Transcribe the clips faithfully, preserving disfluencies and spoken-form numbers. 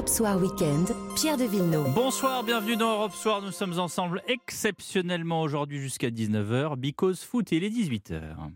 Europe Soir Weekend, Pierre de Villeneuve. Bonsoir, bienvenue dans Europe Soir. Nous sommes ensemble exceptionnellement aujourd'hui jusqu'à dix-neuf heures, because foot, et il est dix-huit heures.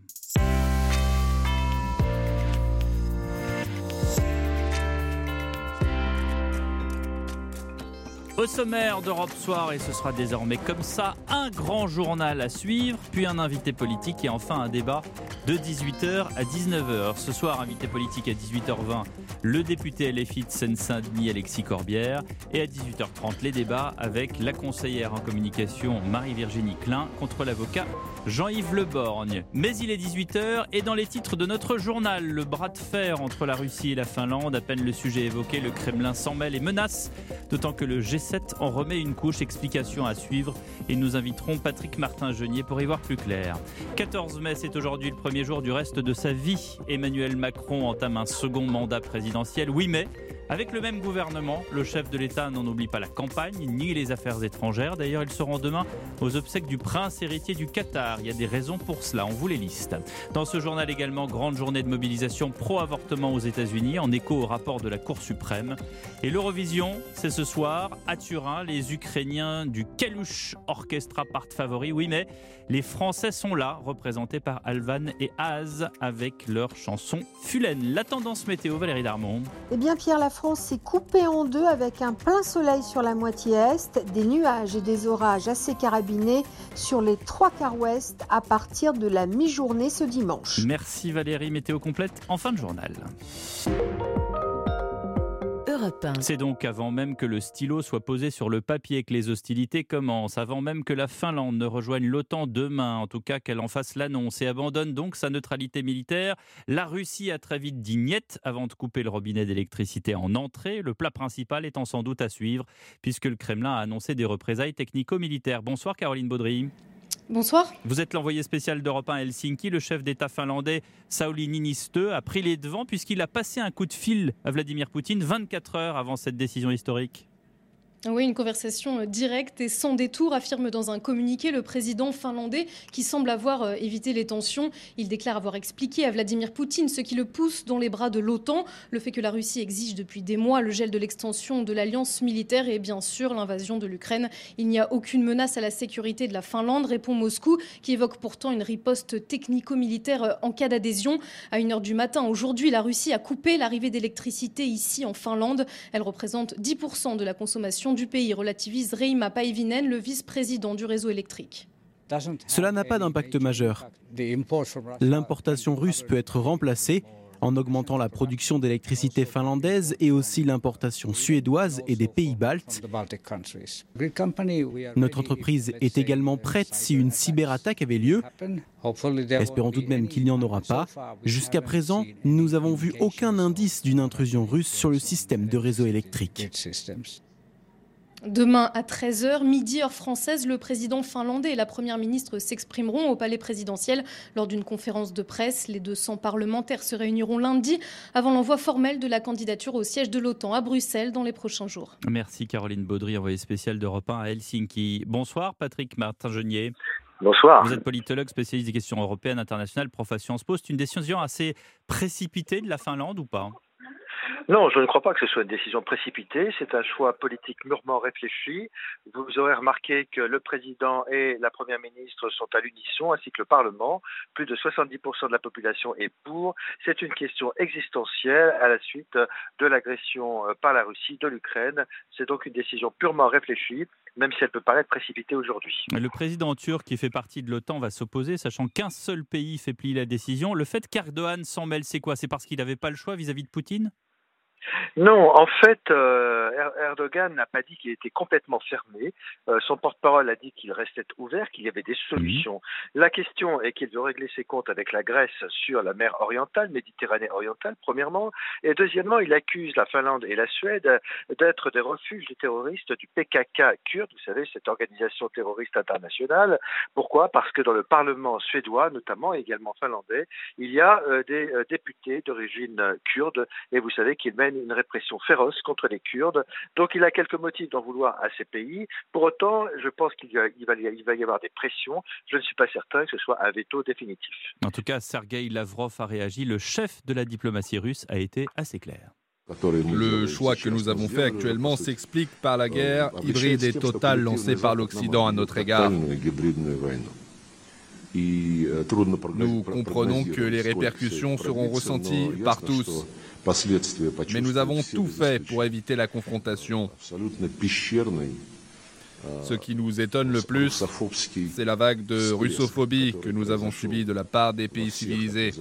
Au sommaire d'Europe Soir, et ce sera désormais comme ça, un grand journal à suivre, puis un invité politique et enfin un débat de dix-huit heures à dix-neuf heures. Ce soir, invité politique à dix-huit heures vingt, le député L F I de Seine-Saint-Denis, Alexis Corbière, et à dix-huit heures trente, les débats avec la conseillère en communication Marie-Virginie Klein contre l'avocat Jean-Yves Le Borgne. Mais il est dix-huit heures et dans les titres de notre journal, le bras de fer entre la Russie et la Finlande, à peine le sujet évoqué, le Kremlin s'en mêle et menace, d'autant que le G sept en remet une couche. Explication à suivre et nous inviterons Patrick Martin-Genier pour y voir plus clair. quatorze mai, c'est aujourd'hui le premier jour du reste de sa vie. Emmanuel Macron entame un second mandat présidentiel. huit mai, avec le même gouvernement, le chef de l'État n'en oublie pas la campagne, ni les affaires étrangères. D'ailleurs, il se rend demain aux obsèques du prince héritier du Qatar. Il y a des raisons pour cela, on vous les liste. Dans ce journal également, grande journée de mobilisation pro-avortement aux États-Unis, en écho au rapport de la Cour suprême. Et l'Eurovision, c'est ce soir, à Turin. Les Ukrainiens du Kalush Orchestra partent favoris. Oui, mais les Français sont là, représentés par Alvan et Az, avec leur chanson Fulaine. La tendance météo, Valérie Darmon. Eh bien, Pierre, la France s'est coupée en deux avec un plein soleil sur la moitié est, des nuages et des orages assez carabinés sur les trois quarts ouest à partir de la mi-journée ce dimanche. Merci Valérie, météo complète en fin de journal. C'est donc avant même que le stylo soit posé sur le papier que les hostilités commencent, avant même que la Finlande ne rejoigne l'OTAN demain, en tout cas qu'elle en fasse l'annonce et abandonne donc sa neutralité militaire. La Russie a très vite dit niet avant de couper le robinet d'électricité en entrée, le plat principal étant sans doute à suivre, puisque le Kremlin a annoncé des représailles technico-militaires. Bonsoir Caroline Baudry. Bonsoir. Vous êtes l'envoyé spécial d'Europe un à Helsinki. Le chef d'État finlandais Sauli Niinistö a pris les devants puisqu'il a passé un coup de fil à Vladimir Poutine vingt-quatre heures avant cette décision historique. Oui, une conversation directe et sans détour, affirme dans un communiqué le président finlandais qui semble avoir évité les tensions. Il déclare avoir expliqué à Vladimir Poutine ce qui le pousse dans les bras de l'OTAN, le fait que la Russie exige depuis des mois le gel de l'extension de l'alliance militaire et bien sûr l'invasion de l'Ukraine. Il n'y a aucune menace à la sécurité de la Finlande, répond Moscou, qui évoque pourtant une riposte technico-militaire en cas d'adhésion. À une heure du matin aujourd'hui, la Russie a coupé l'arrivée d'électricité ici en Finlande. Elle représente dix pour cent de la consommation du pays, relativise Reima Päivinen, le vice-président du réseau électrique. Cela n'a pas d'impact majeur. L'importation russe peut être remplacée en augmentant la production d'électricité finlandaise et aussi l'importation suédoise et des pays baltes. Notre entreprise est également prête si une cyberattaque avait lieu. Espérons tout de même qu'il n'y en aura pas. Jusqu'à présent, nous n'avons vu aucun indice d'une intrusion russe sur le système de réseau électrique. Demain à treize heures, midi heure française, le président finlandais et la première ministre s'exprimeront au palais présidentiel lors d'une conférence de presse. Les deux cents parlementaires se réuniront lundi avant l'envoi formel de la candidature au siège de l'OTAN à Bruxelles dans les prochains jours. Merci Caroline Baudry, envoyée spéciale d'Europe un à Helsinki. Bonsoir Patrick Martin-Genier. Bonsoir. Vous êtes politologue, spécialiste des questions européennes, internationales, prof à Sciences Po. C'est une décision assez précipitée de la Finlande ou pas ? Non, je ne crois pas que ce soit une décision précipitée. C'est un choix politique mûrement réfléchi. Vous aurez remarqué que le président et la première ministre sont à l'unisson, ainsi que le Parlement. Plus de soixante-dix pour cent de la population est pour. C'est une question existentielle à la suite de l'agression par la Russie de l'Ukraine. C'est donc une décision purement réfléchie, même si elle peut paraître précipitée aujourd'hui. Le président turc, qui fait partie de l'OTAN, va s'opposer, sachant qu'un seul pays fait plier la décision. Le fait qu'Erdogan s'en mêle, c'est quoi ? C'est parce qu'il n'avait pas le choix vis-à-vis de Poutine ? Non, en fait, euh, Erdogan n'a pas dit qu'il était complètement fermé. Euh, son porte-parole a dit qu'il restait ouvert, qu'il y avait des solutions. Mmh. La question est qu'il veut régler ses comptes avec la Grèce sur la mer orientale, Méditerranée orientale, premièrement. Et deuxièmement, il accuse la Finlande et la Suède d'être des refuges de terroristes du P K K kurde, vous savez, cette organisation terroriste internationale. Pourquoi ? Parce que dans le Parlement suédois, notamment, et également finlandais, il y a euh, des euh, députés d'origine kurde, et vous savez qu'ils mènent une répression féroce contre les Kurdes. Donc il a quelques motifs d'en vouloir à ces pays. Pour autant, je pense qu'il va, il va, il va y avoir des pressions. Je ne suis pas certain que ce soit un veto définitif. En tout cas, Sergueï Lavrov a réagi. Le chef de la diplomatie russe a été assez clair. Le choix que nous avons fait actuellement s'explique par la guerre hybride et totale lancée par l'Occident à notre égard. Nous comprenons que les répercussions seront ressenties par tous, mais nous avons tout fait pour éviter la confrontation. Ce qui nous étonne le plus, c'est la vague de russophobie que nous avons subie de la part des pays civilisés.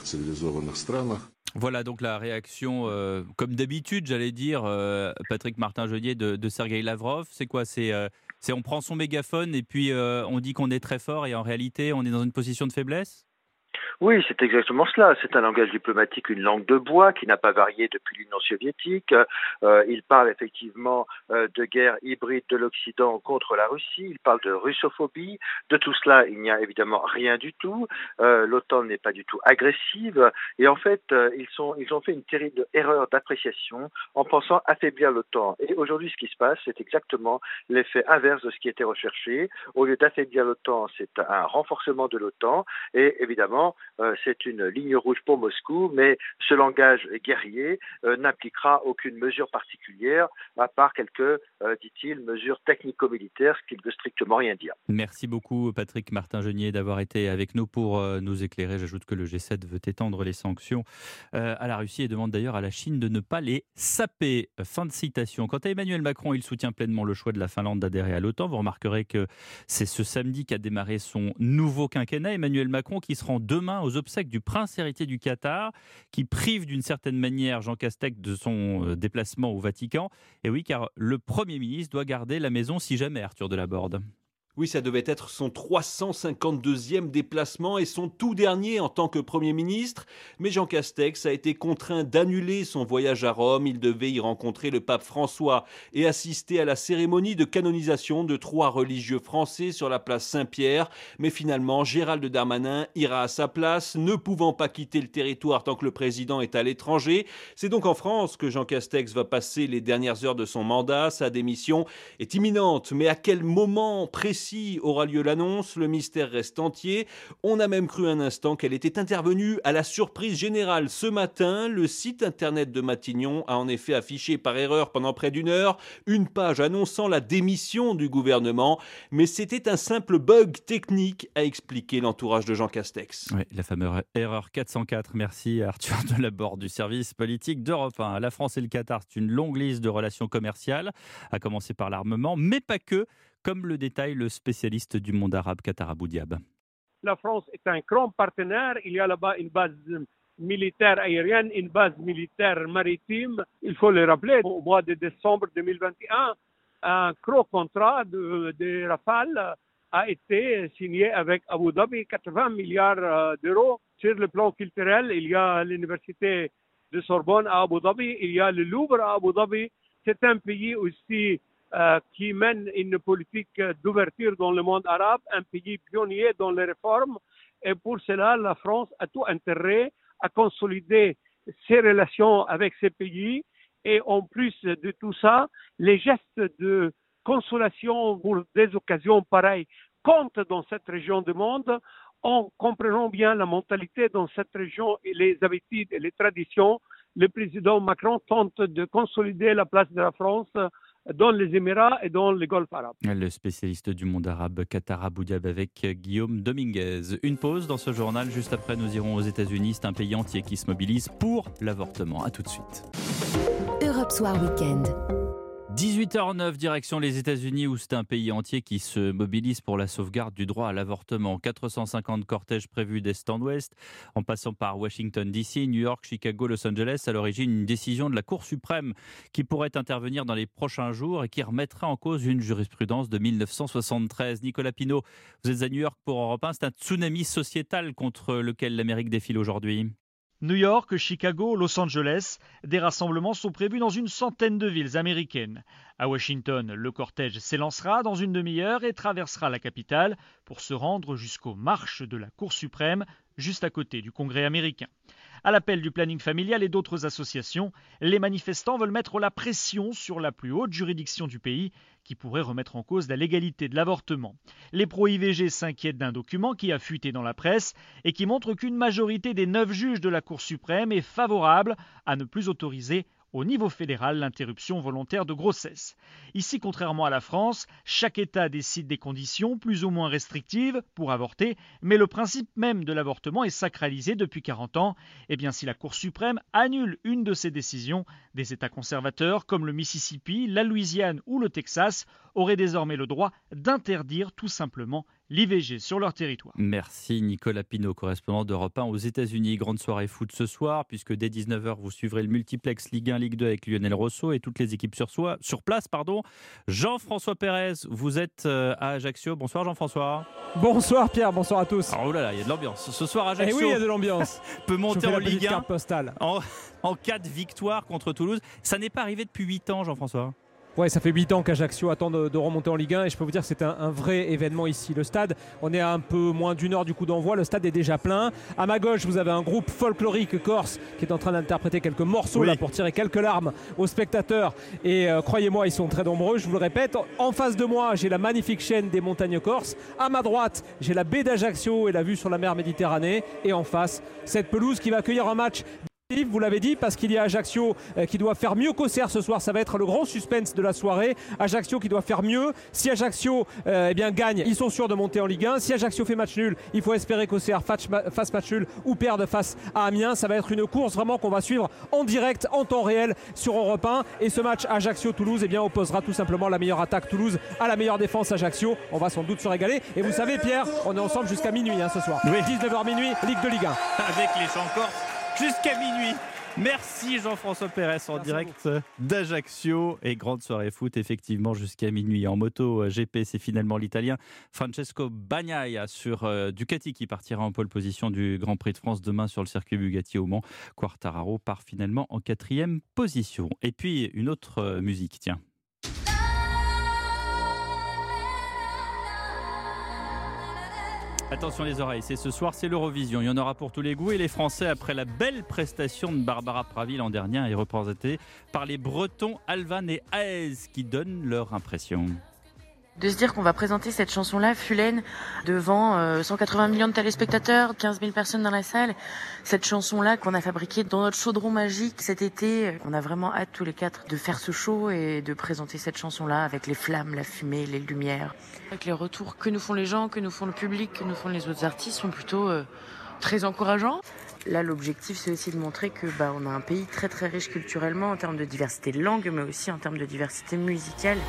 Voilà donc la réaction, euh, comme d'habitude, j'allais dire, euh, Patrick Martin-Jeunier de, de Sergueï Lavrov. C'est quoi ? C'est, euh, c'est on prend son mégaphone et puis euh, on dit qu'on est très fort et en réalité on est dans une position de faiblesse ? Oui, c'est exactement cela. C'est un langage diplomatique, une langue de bois qui n'a pas varié depuis l'Union soviétique. Euh, il parle effectivement euh, de guerre hybride de l'Occident contre la Russie. Il parle de russophobie. De tout cela, il n'y a évidemment rien du tout. Euh, L'OTAN n'est pas du tout agressive. Et en fait, euh, ils, sont, ils ont fait une terrible erreur d'appréciation en pensant affaiblir l'OTAN. Et aujourd'hui, ce qui se passe, c'est exactement l'effet inverse de ce qui était recherché. Au lieu d'affaiblir l'OTAN, c'est un renforcement de l'OTAN. Et évidemment, Euh, c'est une ligne rouge pour Moscou, mais ce langage guerrier euh, n'impliquera aucune mesure particulière, à part quelques, euh, dit-il, mesures technico-militaires, ce qui ne veut strictement rien dire. Merci beaucoup Patrick Martin-Jeunier d'avoir été avec nous pour euh, nous éclairer. J'ajoute que le G sept veut étendre les sanctions euh, à la Russie et demande d'ailleurs à la Chine de ne pas les saper. Fin de citation. Quant à Emmanuel Macron, il soutient pleinement le choix de la Finlande d'adhérer à l'OTAN. Vous remarquerez que c'est ce samedi qu'a démarré son nouveau quinquennat. Emmanuel Macron qui se rend demain aux obsèques du prince héritier du Qatar, qui prive d'une certaine manière Jean Castex de son déplacement au Vatican. Et oui, car le Premier ministre doit garder la maison si jamais, Arthur Delaborde. Oui, ça devait être son trois cent cinquante-deuxième déplacement et son tout dernier en tant que Premier ministre. Mais Jean Castex a été contraint d'annuler son voyage à Rome. Il devait y rencontrer le pape François et assister à la cérémonie de canonisation de trois religieux français sur la place Saint-Pierre. Mais finalement, Gérald Darmanin ira à sa place, ne pouvant pas quitter le territoire tant que le président est à l'étranger. C'est donc en France que Jean Castex va passer les dernières heures de son mandat. Sa démission est imminente, mais à quel moment précis aura lieu l'annonce? Le mystère reste entier. On a même cru un instant qu'elle était intervenue à la surprise générale. Ce matin, le site internet de Matignon a en effet affiché par erreur pendant près d'une heure une page annonçant la démission du gouvernement. Mais c'était un simple bug technique, a expliqué l'entourage de Jean Castex. Oui, la fameuse erreur quatre cent quatre. Merci Arthur Delaborde du service politique d'Europe un. La France et le Qatar, c'est une longue liste de relations commerciales, à commencer par l'armement, mais pas que, comme le détaille le spécialiste du monde arabe Qatar Abou Diab. La France est un grand partenaire. Il y a là-bas une base militaire aérienne, une base militaire maritime. Il faut le rappeler, au mois de décembre deux mille vingt et un, un gros contrat de, de Rafale a été signé avec Abu Dhabi, quatre-vingts milliards d'euros. Sur le plan culturel, il y a l'université de Sorbonne à Abu Dhabi, il y a le Louvre à Abu Dhabi. C'est un pays aussi Euh, qui mène une politique d'ouverture dans le monde arabe, un pays pionnier dans les réformes. Et pour cela, la France a tout intérêt à consolider ses relations avec ces pays. Et en plus de tout ça, les gestes de consolation pour des occasions pareilles comptent dans cette région du monde. En comprenant bien la mentalité dans cette région et les habitudes et les traditions, le président Macron tente de consolider la place de la France dans les Émirats et dans le Golfe arabe. Le spécialiste du monde arabe Qatar Abou Diab avec Guillaume Dominguez. Une pause dans ce journal, juste après nous irons aux États-Unis. C'est un pays entier qui se mobilise pour l'avortement. A tout de suite. Europe Soir Weekend. dix-huit heures neuf, direction les États-Unis, où c'est un pays entier qui se mobilise pour la sauvegarde du droit à l'avortement. quatre cent cinquante cortèges prévus d'est en ouest, en passant par Washington D C, New York, Chicago, Los Angeles. À l'origine, une décision de la Cour suprême qui pourrait intervenir dans les prochains jours et qui remettrait en cause une jurisprudence de mille neuf cent soixante-treize. Nicolas Pinault, vous êtes à New York pour Europe un. C'est un tsunami sociétal contre lequel l'Amérique défile aujourd'hui. New York, Chicago, Los Angeles, des rassemblements sont prévus dans une centaine de villes américaines. À Washington, le cortège s'élancera dans une demi-heure et traversera la capitale pour se rendre jusqu'aux marches de la Cour suprême, juste à côté du Congrès américain. À l'appel du planning familial et d'autres associations, les manifestants veulent mettre la pression sur la plus haute juridiction du pays qui pourrait remettre en cause la légalité de l'avortement. Les pro-I V G s'inquiètent d'un document qui a fuité dans la presse et qui montre qu'une majorité des neuf juges de la Cour suprême est favorable à ne plus autoriser au niveau fédéral l'interruption volontaire de grossesse. Ici, contrairement à la France, chaque État décide des conditions plus ou moins restrictives pour avorter, mais le principe même de l'avortement est sacralisé depuis quarante ans. Et bien si la Cour suprême annule une de ces décisions, des États conservateurs comme le Mississippi, la Louisiane ou le Texas auraient désormais le droit d'interdire tout simplement l'I V G sur leur territoire. Merci Nicolas Pinault, correspondant d'Europe un aux États-Unis. Grande soirée foot ce soir, puisque dès dix-neuf heures, vous suivrez le multiplex Ligue un, Ligue deux avec Lionel Rosso et toutes les équipes sur, soi, sur place. Pardon. Jean-François Pérez, vous êtes à Ajaccio. Bonsoir Jean-François. Bonsoir Pierre, bonsoir à tous. Alors, oh là là, il y a de l'ambiance. Ce soir, Ajaccio eh oui, il y a de l'ambiance. peut monter en Ligue un postale. En, en cas de victoire contre Toulouse. Ça n'est pas arrivé depuis huit ans, Jean-François. Ouais, ça fait huit ans qu'Ajaccio attend de, de remonter en Ligue un et je peux vous dire que c'est un, un vrai événement ici. Le stade, on est à un peu moins d'une heure du coup d'envoi, le stade est déjà plein. À ma gauche, vous avez un groupe folklorique corse qui est en train d'interpréter quelques morceaux oui. là pour tirer quelques larmes aux spectateurs et euh, croyez-moi, ils sont très nombreux, je vous le répète. En face de moi, j'ai la magnifique chaîne des montagnes corses. À ma droite, j'ai la baie d'Ajaccio et la vue sur la mer Méditerranée. Et en face, cette pelouse qui va accueillir un match. Vous l'avez dit, parce qu'il y a Ajaccio euh, qui doit faire mieux qu'Auxerre ce soir. Ça va être le grand suspense de la soirée. Ajaccio qui doit faire mieux. Si Ajaccio euh, eh bien, gagne, ils sont sûrs de monter en Ligue un. Si Ajaccio fait match nul, il faut espérer qu'Auxerre fasse match nul ou perde face à Amiens. Ça va être une course vraiment qu'on va suivre en direct, en temps réel sur Europe un. Et ce match Ajaccio-Toulouse eh bien, opposera tout simplement la meilleure attaque Toulouse à la meilleure défense Ajaccio. On va sans doute se régaler. Et vous savez Pierre, on est ensemble jusqu'à minuit hein, ce soir. Oui. dix-neuf heures minuit, Ligue de Ligue un. Avec les chants corses. Jusqu'à minuit. Merci Jean-François Pérez en Merci direct d'Ajaccio et grande soirée foot effectivement jusqu'à minuit. En moto G P, c'est finalement l'Italien Francesco Bagnaia sur euh, Ducati qui partira en pole position du Grand Prix de France demain sur le circuit Bugatti au Mans. Quartararo part finalement en quatrième position. Et puis une autre euh, musique, tiens. Attention les oreilles, c'est ce soir, c'est l'Eurovision. Il y en aura pour tous les goûts et les Français, après la belle prestation de Barbara Pravi l'an dernier, est représenté par les Bretons Alvan et Aez qui donnent leur impression. De se dire qu'on va présenter cette chanson-là, Fulène, devant euh, cent quatre-vingts millions de téléspectateurs, quinze mille personnes dans la salle. Cette chanson-là qu'on a fabriquée dans notre chaudron magique cet été. On a vraiment hâte tous les quatre de faire ce show et de présenter cette chanson-là avec les flammes, la fumée, les lumières. Avec les retours que nous font les gens, que nous font le public, que nous font les autres artistes sont plutôt euh, très encourageants. Là, l'objectif, c'est aussi de montrer que bah, on a un pays très très riche culturellement en termes de diversité de langue, mais aussi en termes de diversité musicale.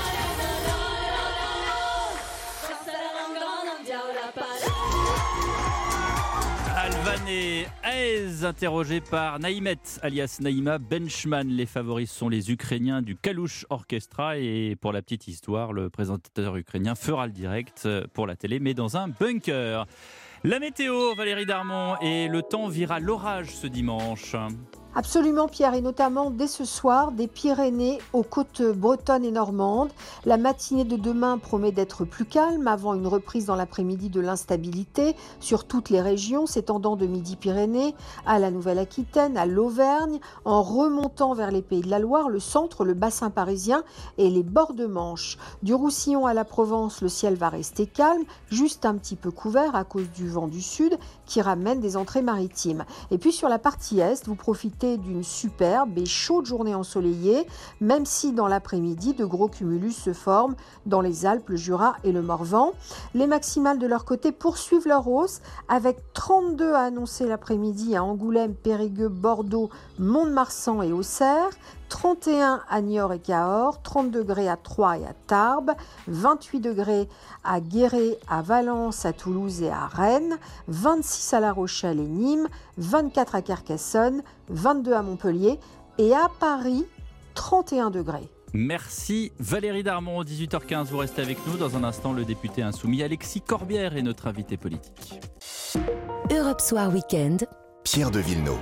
Alvan et Aez, interrogés par Naïmet, alias Naïma Benchman. Les favoris sont les Ukrainiens du Kalush Orchestra. Et pour la petite histoire, le présentateur ukrainien fera le direct pour la télé, mais dans un bunker. La météo, Valérie Darmon, et le temps vira l'orage ce dimanche. Absolument Pierre, et notamment dès ce soir, des Pyrénées aux côtes bretonnes et normandes. La matinée de demain promet d'être plus calme avant une reprise dans l'après-midi de l'instabilité sur toutes les régions, s'étendant de Midi-Pyrénées à la Nouvelle-Aquitaine, à l'Auvergne, en remontant vers les Pays de la Loire, le centre, le bassin parisien et les bords de Manche. Du Roussillon à la Provence, le ciel va rester calme, juste un petit peu couvert à cause du vent du sud qui ramène des entrées maritimes. Et puis sur la partie est, vous profitez d'une superbe et chaude journée ensoleillée, même si dans l'après-midi, de gros cumulus se forment dans les Alpes, le Jura et le Morvan. Les maximales de leur côté poursuivent leur hausse, avec trente-deux à annoncer l'après-midi à Angoulême, Périgueux, Bordeaux, Mont-de-Marsan et Auxerre, trente et un à Niort et Cahors, trente degrés à Troyes et à Tarbes, vingt-huit degrés à Guéret, à Valence, à Toulouse et à Rennes, vingt-six à La Rochelle et Nîmes, vingt-quatre à Carcassonne, vingt-deux à Montpellier et à Paris, trente et un degrés. Merci Valérie Darmon, dix-huit heures quinze, vous restez avec nous. Dans un instant, le député insoumis Alexis Corbière est notre invité politique. Europe Soir Weekend, Pierre de Villeneuve.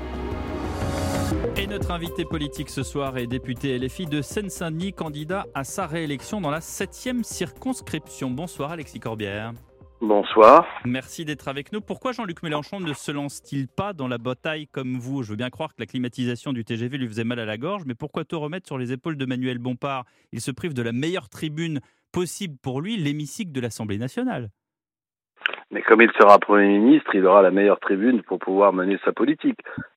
Et notre invité politique ce soir est député L F I de Seine-Saint-Denis, candidat à sa réélection dans la septième circonscription. Bonsoir Alexis Corbière. Bonsoir. Merci d'être avec nous. Pourquoi Jean-Luc Mélenchon ne se lance-t-il pas dans la bataille comme vous ? Je veux bien croire que la climatisation du T G V lui faisait mal à la gorge, mais pourquoi tout remettre sur les épaules de Manuel Bompard ? Il se prive de la meilleure tribune possible pour lui, l'hémicycle de l'Assemblée nationale. Mais comme il sera Premier ministre, il aura la meilleure tribune pour pouvoir mener sa politique.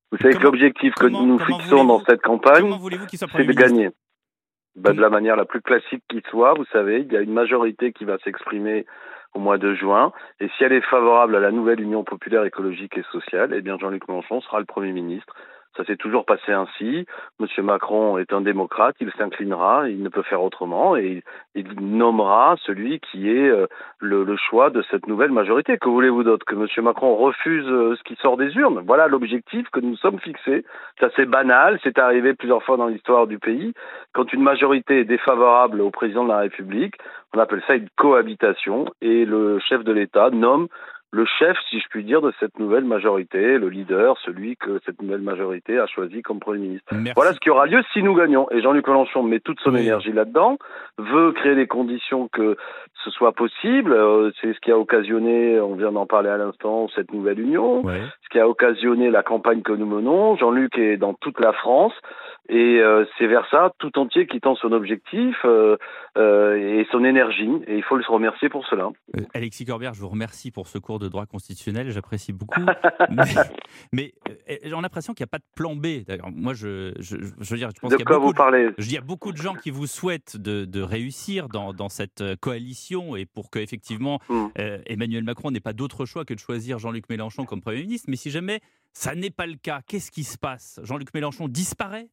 Vous savez comment, que l'objectif que nous nous fixons dans cette campagne, c'est de gagner. Bah, de la manière la plus classique qui soit, vous savez, il y a une majorité qui va s'exprimer au mois de juin, et si elle est favorable à la nouvelle Union populaire écologique et sociale, eh bien Jean-Luc Mélenchon sera le Premier ministre. Ça s'est toujours passé ainsi. Monsieur Macron est un démocrate, il s'inclinera, il ne peut faire autrement, et il nommera celui qui est euh, le, le choix de cette nouvelle majorité. Que voulez-vous d'autre? Que Monsieur Macron refuse euh, ce qui sort des urnes? Voilà l'objectif que nous sommes fixés. C'est assez banal, c'est arrivé plusieurs fois dans l'histoire du pays. Quand une majorité est défavorable au président de la République, on appelle ça une cohabitation, et le chef de l'État nomme le chef, si je puis dire, de cette nouvelle majorité, le leader, celui que cette nouvelle majorité a choisi comme Premier ministre. Merci. Voilà ce qui aura lieu si nous gagnons. Et Jean-Luc Mélenchon met toute son oui. énergie là-dedans, veut créer les conditions que ce soit possible. Euh, c'est ce qui a occasionné, on vient d'en parler à l'instant, cette nouvelle union, ouais. ce qui a occasionné la campagne que nous menons. Jean-Luc est dans toute la France. Et euh, c'est vers ça, tout entier, qui tend son objectif euh, euh, et son énergie. Et il faut le remercier pour cela. Euh, Alexis Corbière, je vous remercie pour ce cours de droit constitutionnel. J'apprécie beaucoup. mais mais euh, j'ai l'impression qu'il n'y a pas de plan B. D'ailleurs, moi, je, je, je veux dire, je pense de qu'il y a quoi beaucoup vous parlez de, je dis, il y a beaucoup de gens qui vous souhaitent de, de réussir dans, dans cette coalition et pour qu'effectivement mm. euh, Emmanuel Macron n'ait pas d'autre choix que de choisir Jean-Luc Mélenchon comme Premier ministre. Mais si jamais ça n'est pas le cas, qu'est-ce qui se passe? Jean-Luc Mélenchon disparaît?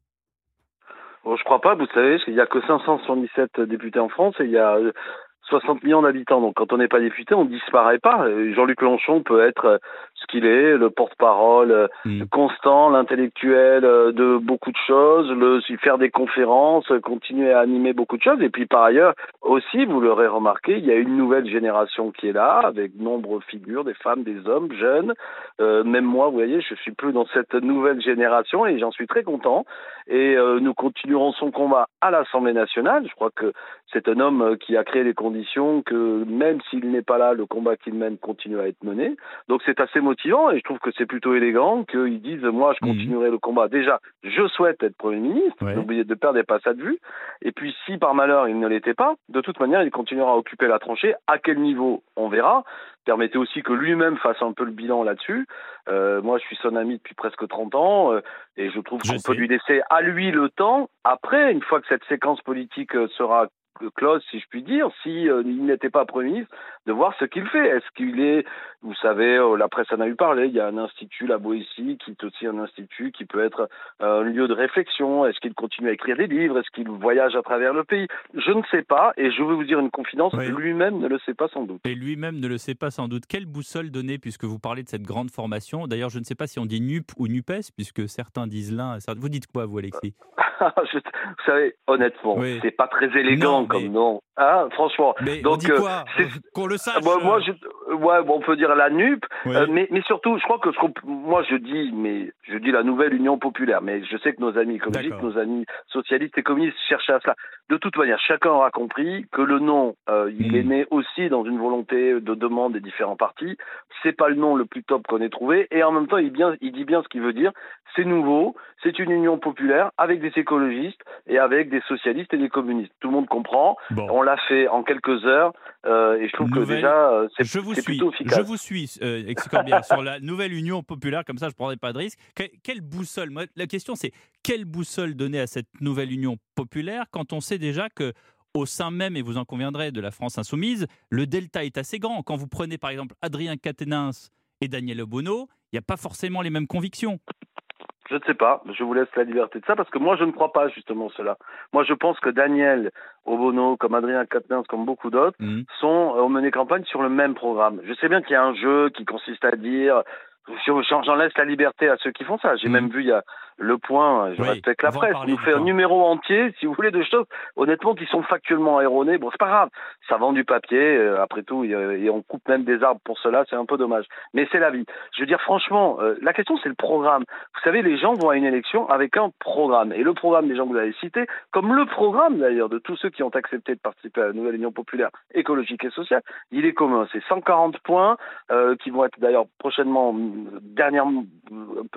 Bon, je crois pas, vous savez, il y a que cinq cent soixante-dix-sept députés en France et il y a soixante millions d'habitants. Donc quand on n'est pas député, on disparaît pas. Jean-Luc Mélenchon peut être ce qu'il est, le porte-parole mmh. constant, l'intellectuel de beaucoup de choses, le faire des conférences, continuer à animer beaucoup de choses. Et puis par ailleurs aussi, vous l'aurez remarqué, il y a une nouvelle génération qui est là, avec de nombreuses figures, des femmes, des hommes, jeunes. Euh, même moi, vous voyez, je suis plus dans cette nouvelle génération et j'en suis très content. Et euh, nous continuerons son combat à l'Assemblée nationale. Je crois que c'est un homme qui a créé les conditions que même s'il n'est pas là, le combat qu'il mène continue à être mené. Donc c'est assez motivant et je trouve que c'est plutôt élégant qu'ils disent moi je continuerai mmh. le combat. Déjà, je souhaite être Premier ministre, ouais. n'oubliez de perdre pas ça de vue. Et puis si par malheur il ne l'était pas, de toute manière il continuera à occuper la tranchée. À quel niveau, on verra. Permettez aussi que lui-même fasse un peu le bilan là-dessus. Euh, moi, je suis son ami depuis presque trente ans euh, et je trouve je qu'on sais. peut lui laisser à lui le temps. Après, une fois que cette séquence politique euh, sera close, si je puis dire, si euh, il n'était pas Premier ministre, de voir ce qu'il fait. Est-ce qu'il est, vous savez, euh, la presse en a eu parlé, il y a un institut, la Boétie, qui est aussi un institut qui peut être euh, un lieu de réflexion. Est-ce qu'il continue à écrire des livres? Est-ce qu'il voyage à travers le pays? Je ne sais pas, et je veux vous dire une confidence, oui. lui-même ne le sait pas sans doute. Et lui-même ne le sait pas sans doute. Quelle boussole donner, puisque vous parlez de cette grande formation? D'ailleurs, je ne sais pas si on dit N U P ou NUPES, puisque certains disent l'un. Vous dites quoi, vous, Alexis? je, Vous savez, honnêtement, oui. c'est pas très élégant non, comme mais... nom. Hein, franchement. Mais donc, on dit quoi euh, qu'on le sache. Moi, moi je, ouais, bon, on peut dire la N U P, oui. euh, mais, mais surtout, je crois que ce qu'on, moi, je dis, mais je dis la nouvelle Union populaire, mais je sais que nos amis écologistes, D'accord. nos amis socialistes et communistes cherchaient à cela. De toute manière, chacun aura compris que le nom, euh, il mmh. est né aussi dans une volonté de demande des différents partis. C'est pas le nom le plus top qu'on ait trouvé, et en même temps, il, bien, il dit bien ce qu'il veut dire. C'est nouveau, c'est une union populaire avec des écologistes et avec des socialistes et des communistes. Tout le monde comprend. Bon. On l'a fait en quelques heures euh, et je trouve nouvelle... que déjà euh, c'est, je vous c'est suis. plutôt efficace. Je vous suis, euh, Alexis Corbière, sur la nouvelle union populaire, comme ça je ne prendrai pas de risque. Que, quelle boussole? Moi, la question c'est quelle boussole donner à cette nouvelle union populaire quand on sait déjà que au sein même, et vous en conviendrez, de la France insoumise, le delta est assez grand. Quand vous prenez par exemple Adrien Quatennens et Daniel Obono, il n'y a pas forcément les mêmes convictions. Je ne sais pas, je vous laisse la liberté de ça, parce que moi je ne crois pas justement cela. Moi je pense que Daniel Obono, comme Adrien Quatennens, comme beaucoup d'autres, mmh. sont ont mené campagne sur le même programme. Je sais bien qu'il y a un jeu qui consiste à dire, j'en laisse la liberté à ceux qui font ça. J'ai mmh. même vu, il y a Le Point, je oui, respecte la presse, nous fait un numéro entier, si vous voulez, de choses, honnêtement, qui sont factuellement erronées. Bon, c'est pas grave, ça vend du papier, euh, après tout, et on coupe même des arbres pour cela, c'est un peu dommage. Mais c'est la vie. Je veux dire, franchement, euh, la question, c'est le programme. Vous savez, les gens vont à une élection avec un programme. Et le programme des gens que vous avez cités, comme le programme, d'ailleurs, de tous ceux qui ont accepté de participer à la nouvelle Union populaire écologique et sociale, il est commun. C'est cent quarante points, euh, qui vont être d'ailleurs prochainement, dernièrement, un peu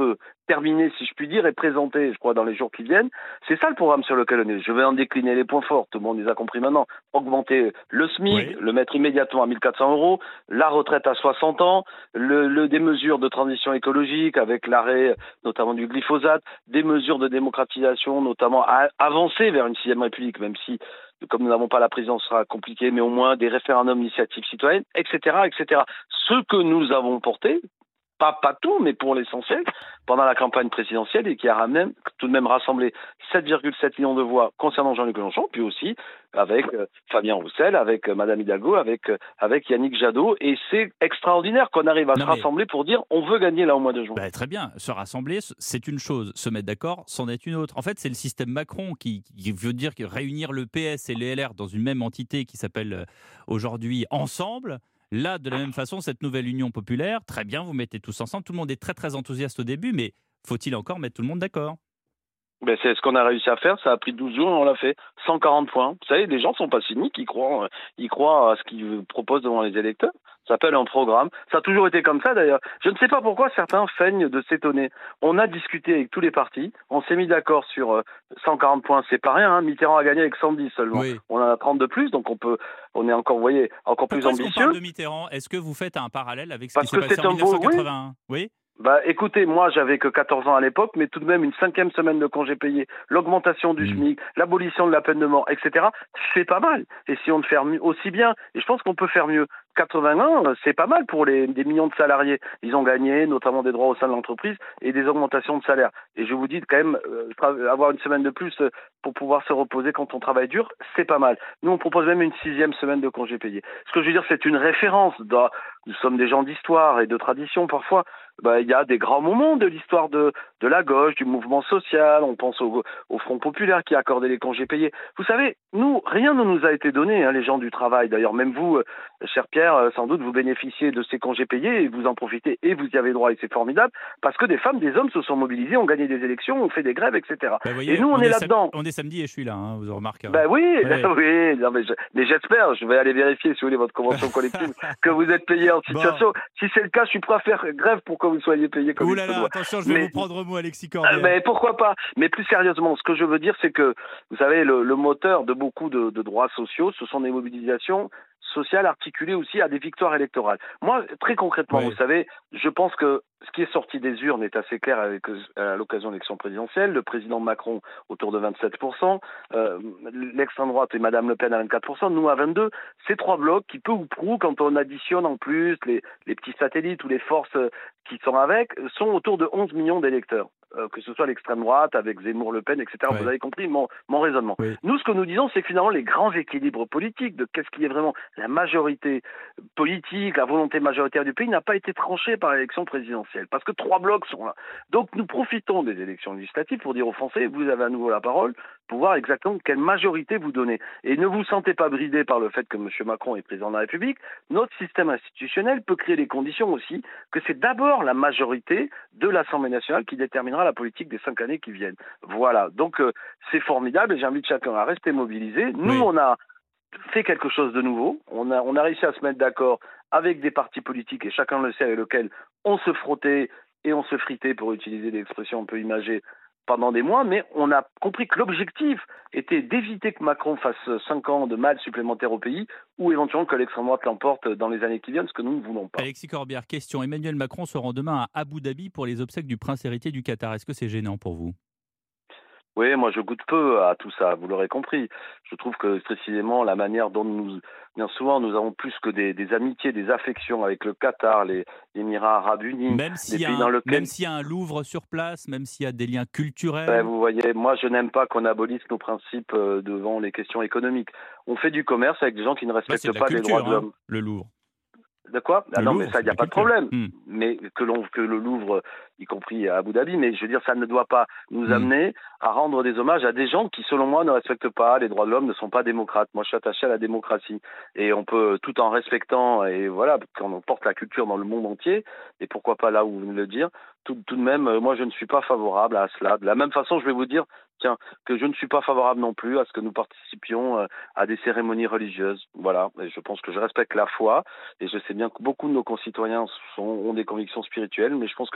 terminé, si je puis dire, et présenté, je crois, dans les jours qui viennent. C'est ça le programme sur lequel on est. Je vais en décliner les points forts, tout le monde les a compris maintenant. Augmenter le SMIC, oui. le mettre immédiatement à mille quatre cents euros, la retraite à soixante ans, le, le, des mesures de transition écologique avec l'arrêt notamment du glyphosate, des mesures de démocratisation, notamment à avancer vers une sixième république, même si, comme nous n'avons pas la présidence, ce sera compliqué, mais au moins des référendums d'initiative citoyenne, et cetera, et cetera. Ce que nous avons porté, Pas, pas tout, mais pour l'essentiel, pendant la campagne présidentielle et qui a ramené, tout de même rassemblé sept virgule sept millions de voix concernant Jean-Luc Mélenchon, puis aussi avec euh, Fabien Roussel, avec euh, Madame Hidalgo, avec, euh, avec Yannick Jadot. Et c'est extraordinaire qu'on arrive à non se mais... rassembler pour dire on veut gagner là au mois de juin. Bah, très bien, se rassembler, c'est une chose, se mettre d'accord, c'en est une autre. En fait, c'est le système Macron qui, qui veut dire que réunir le P S et les L R dans une même entité qui s'appelle euh, aujourd'hui Ensemble. Là, de la même façon, cette nouvelle union populaire, très bien, vous mettez tous ensemble, tout le monde est très très enthousiaste au début, mais faut-il encore mettre tout le monde d'accord ? Ben c'est ce qu'on a réussi à faire, ça a pris douze jours et on l'a fait. cent quarante points. Vous savez, les gens ne sont pas cyniques, ils croient, ils croient à ce qu'ils proposent devant les électeurs. Ça s'appelle un programme. Ça a toujours été comme ça d'ailleurs. Je ne sais pas pourquoi certains feignent de s'étonner. On a discuté avec tous les partis, on s'est mis d'accord sur cent quarante points, c'est pas rien, hein. Mitterrand a gagné avec cent dix seulement. Oui. On en a trente de plus, donc on peut, on est encore, vous voyez, encore Pourquoi plus ambitieux. Est-ce qu'on parle de Mitterrand ? Est-ce que vous faites un parallèle avec ce Parce qui s'est passé en dix-neuf cent quatre-vingt-un ? Oui. oui Bah, écoutez, moi, j'avais que quatorze ans à l'époque, mais tout de même, une cinquième semaine de congé payé, l'augmentation du mmh. SMIC, l'abolition de la peine de mort, et cetera, c'est pas mal. Essayons de faire mieux, aussi bien. Et je pense qu'on peut faire mieux. quatre-vingt-un, c'est pas mal pour les, des millions de salariés. Ils ont gagné, notamment des droits au sein de l'entreprise et des augmentations de salaire. Et je vous dis, quand même, euh, avoir une semaine de plus pour pouvoir se reposer quand on travaille dur, c'est pas mal. Nous, on propose même une sixième semaine de congé payé. Ce que je veux dire, c'est une référence. Dans, nous sommes des gens d'histoire et de tradition parfois. Bah, il y a des grands moments de l'histoire de, de la gauche, du mouvement social. On pense au, au Front populaire qui a accordé les congés payés. Vous savez, nous, rien ne nous a été donné, hein, les gens du travail. D'ailleurs, même vous, euh, cher Pierre, euh, sans doute, vous bénéficiez de ces congés payés et vous en profitez et vous y avez droit et c'est formidable parce que des femmes, des hommes se sont mobilisés, ont gagné des élections, ont fait des grèves, et cetera. Bah, voyez, et nous, on, on est, est là-dedans. On est samedi et je suis là, hein, vous remarquez. Ben oui, ouais. oui. Non, mais, je, mais j'espère, je vais aller vérifier si vous voulez votre convention collective que vous êtes payé en situation. Bon. Si c'est le cas, je suis prêt à faire grève pour que vous soyez payé comme Ouh là là, attention, je vais mais, vous prendre au mot, Alexis Corbière. Mais pourquoi pas ? Mais plus sérieusement, ce que je veux dire, c'est que, vous savez, le, le moteur de beaucoup de, de droits sociaux, ce sont des mobilisations sociales articulées aussi à des victoires électorales. Moi, très concrètement, oui. vous savez, je pense que ce qui est sorti des urnes est assez clair avec, à l'occasion de l'élection présidentielle. Le président Macron autour de vingt-sept pour cent, euh, l'extrême droite et Madame Le Pen à vingt-quatre pour cent, nous à vingt-deux pour cent. Ces trois blocs qui, peu ou prou, quand on additionne en plus les, les petits satellites ou les forces qui sont avec, sont autour de onze millions d'électeurs. Euh, que ce soit l'extrême droite, avec Zemmour, Le Pen, et cetera. Ouais. Vous avez compris mon, mon raisonnement. Oui. Nous, ce que nous disons, c'est que finalement, les grands équilibres politiques de qu'est-ce qui est vraiment la majorité politique, la volonté majoritaire du pays n'a pas été tranchée par l'élection présidentielle. Parce que trois blocs sont là. Donc, nous profitons des élections législatives pour dire aux Français, vous avez à nouveau la parole, pour voir exactement quelle majorité vous donnez. Et ne vous sentez pas bridé par le fait que M. Macron est président de la République. Notre système institutionnel peut créer les conditions aussi que c'est d'abord la majorité de l'Assemblée nationale qui déterminera la politique des cinq années qui viennent. Voilà, donc euh, c'est formidable et j'invite chacun à rester mobilisé. Nous, oui. on a fait quelque chose de nouveau. On a, on a réussi à se mettre d'accord avec des partis politiques, et chacun le sait, avec lesquels on se frottait et on se fritait, pour utiliser des expressions un peu imagées, pendant des mois, mais on a compris que l'objectif était d'éviter que Macron fasse cinq ans de mal supplémentaires au pays, ou éventuellement que l'extrême droite l'emporte dans les années qui viennent, ce que nous ne voulons pas. Alexis Corbière, question. Emmanuel Macron se rend demain à Abu Dhabi pour les obsèques du prince héritier du Qatar. Est-ce que c'est gênant pour vous ? Oui, moi je goûte peu à tout ça, vous l'aurez compris. Je trouve que précisément la manière dont nous, bien souvent, nous avons plus que des, des amitiés, des affections avec le Qatar, les, les Émirats Arabes Unis. Même s'il y, lequel... même s'il y a un Louvre sur place, même s'il y a des liens culturels. Ouais, vous voyez, moi je n'aime pas qu'on abolisse nos principes euh, devant les questions économiques. On fait du commerce avec des gens qui ne respectent bah, pas culture, les droits de l'homme. Hein, le Louvre. De quoi ? Ah non, Louvre, mais ça, il n'y a pas de problème. Mmh. Mais que, l'on, que le Louvre, y compris à Abu Dhabi, mais je veux dire, ça ne doit pas nous mmh. amener à rendre des hommages à des gens qui, selon moi, ne respectent pas les droits de l'homme, ne sont pas démocrates. Moi, je suis attaché à la démocratie. Et on peut, tout en respectant, et voilà, quand on porte la culture dans le monde entier, et pourquoi pas là où vous venez de le dire, tout, tout de même, moi, je ne suis pas favorable à cela. De la même façon, je vais vous dire, tiens, que je ne suis pas favorable non plus à ce que nous participions euh, à des cérémonies religieuses. Voilà, et je pense que je respecte la foi, et je sais bien que beaucoup de nos concitoyens sont, ont des convictions spirituelles, mais je pense que la République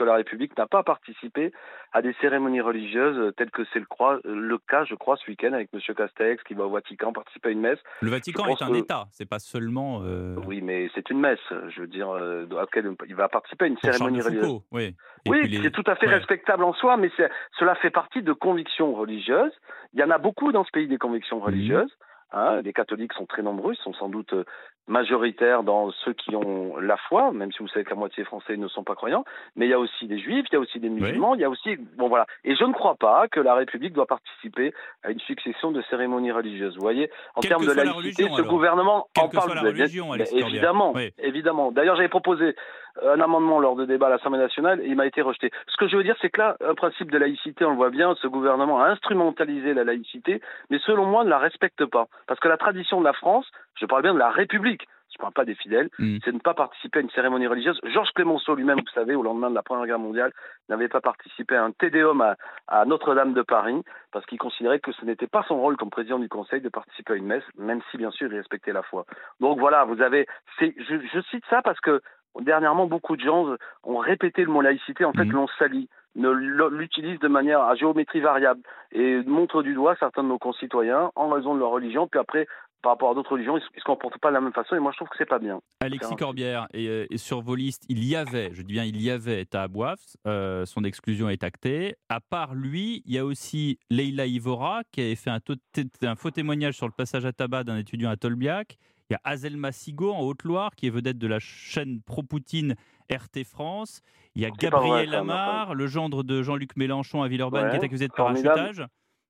République n'a pas participé à des cérémonies religieuses telles que c'est le, le cas, je crois, ce week-end avec M. Castex qui va au Vatican participer à une messe. Le Vatican est un que... État, c'est pas seulement... Euh... Oui, mais c'est une messe, je veux dire, euh, à laquelle il va participer à une Pour cérémonie religieuse. Oui, oui les... c'est tout à fait ouais. respectable en soi, mais cela fait partie de convictions religieuses. Il y en a beaucoup dans ce pays des convictions religieuses. Mmh. Hein, les catholiques sont très nombreux, ils sont sans doute majoritaires dans ceux qui ont la foi, même si vous savez que la moitié français ne sont pas croyants, mais il y a aussi des juifs, il y a aussi des musulmans, oui. il y a aussi... Bon voilà. Et je ne crois pas que la République doit participer à une succession de cérémonies religieuses. Vous voyez, en Quelle termes de laïcité, religion, ce alors. gouvernement Quelle en parle... Soit la religion, bien, évidemment, oui. évidemment. D'ailleurs, j'avais proposé un amendement lors de débat à l'Assemblée nationale et il m'a été rejeté. Ce que je veux dire, c'est que là, un principe de laïcité, on le voit bien, ce gouvernement a instrumentalisé la laïcité, mais selon moi, ne la respecte pas. Parce que la tradition de la France, je parle bien de la République, je ne parle pas des fidèles, mmh. c'est de ne pas participer à une cérémonie religieuse. Georges Clemenceau lui-même, vous savez, au lendemain de la Première Guerre mondiale, n'avait pas participé à un Tédéum à, à Notre-Dame de Paris, parce qu'il considérait que ce n'était pas son rôle comme président du Conseil de participer à une messe, même si, bien sûr, il respectait la foi. Donc voilà, vous avez... C'est, je, je cite ça parce que, dernièrement, beaucoup de gens ont répété le mot laïcité, en fait, mmh. l'ont sali, ne l'utilisent de manière à géométrie variable, et montrent du doigt certains de nos concitoyens en raison de leur religion, puis après... par rapport à d'autres religions, ils ne se comportent pas de la même façon, et moi je trouve que c'est pas bien. Alexis Corbière, et, et sur vos listes, il y avait, je dis bien il y avait Taha Bouafs, euh, son exclusion est actée. À part lui, il y a aussi Leïla Ivora, qui avait fait un, un faux témoignage sur le passage à tabac d'un étudiant à Tolbiac. Il y a Azelma Sigo en Haute-Loire, qui est vedette de la chaîne pro-Poutine R T France. Il y a c'est Gabriel vrai, Amar, le gendre de Jean-Luc Mélenchon à Villeurbanne, ouais, qui est accusé de parachutage.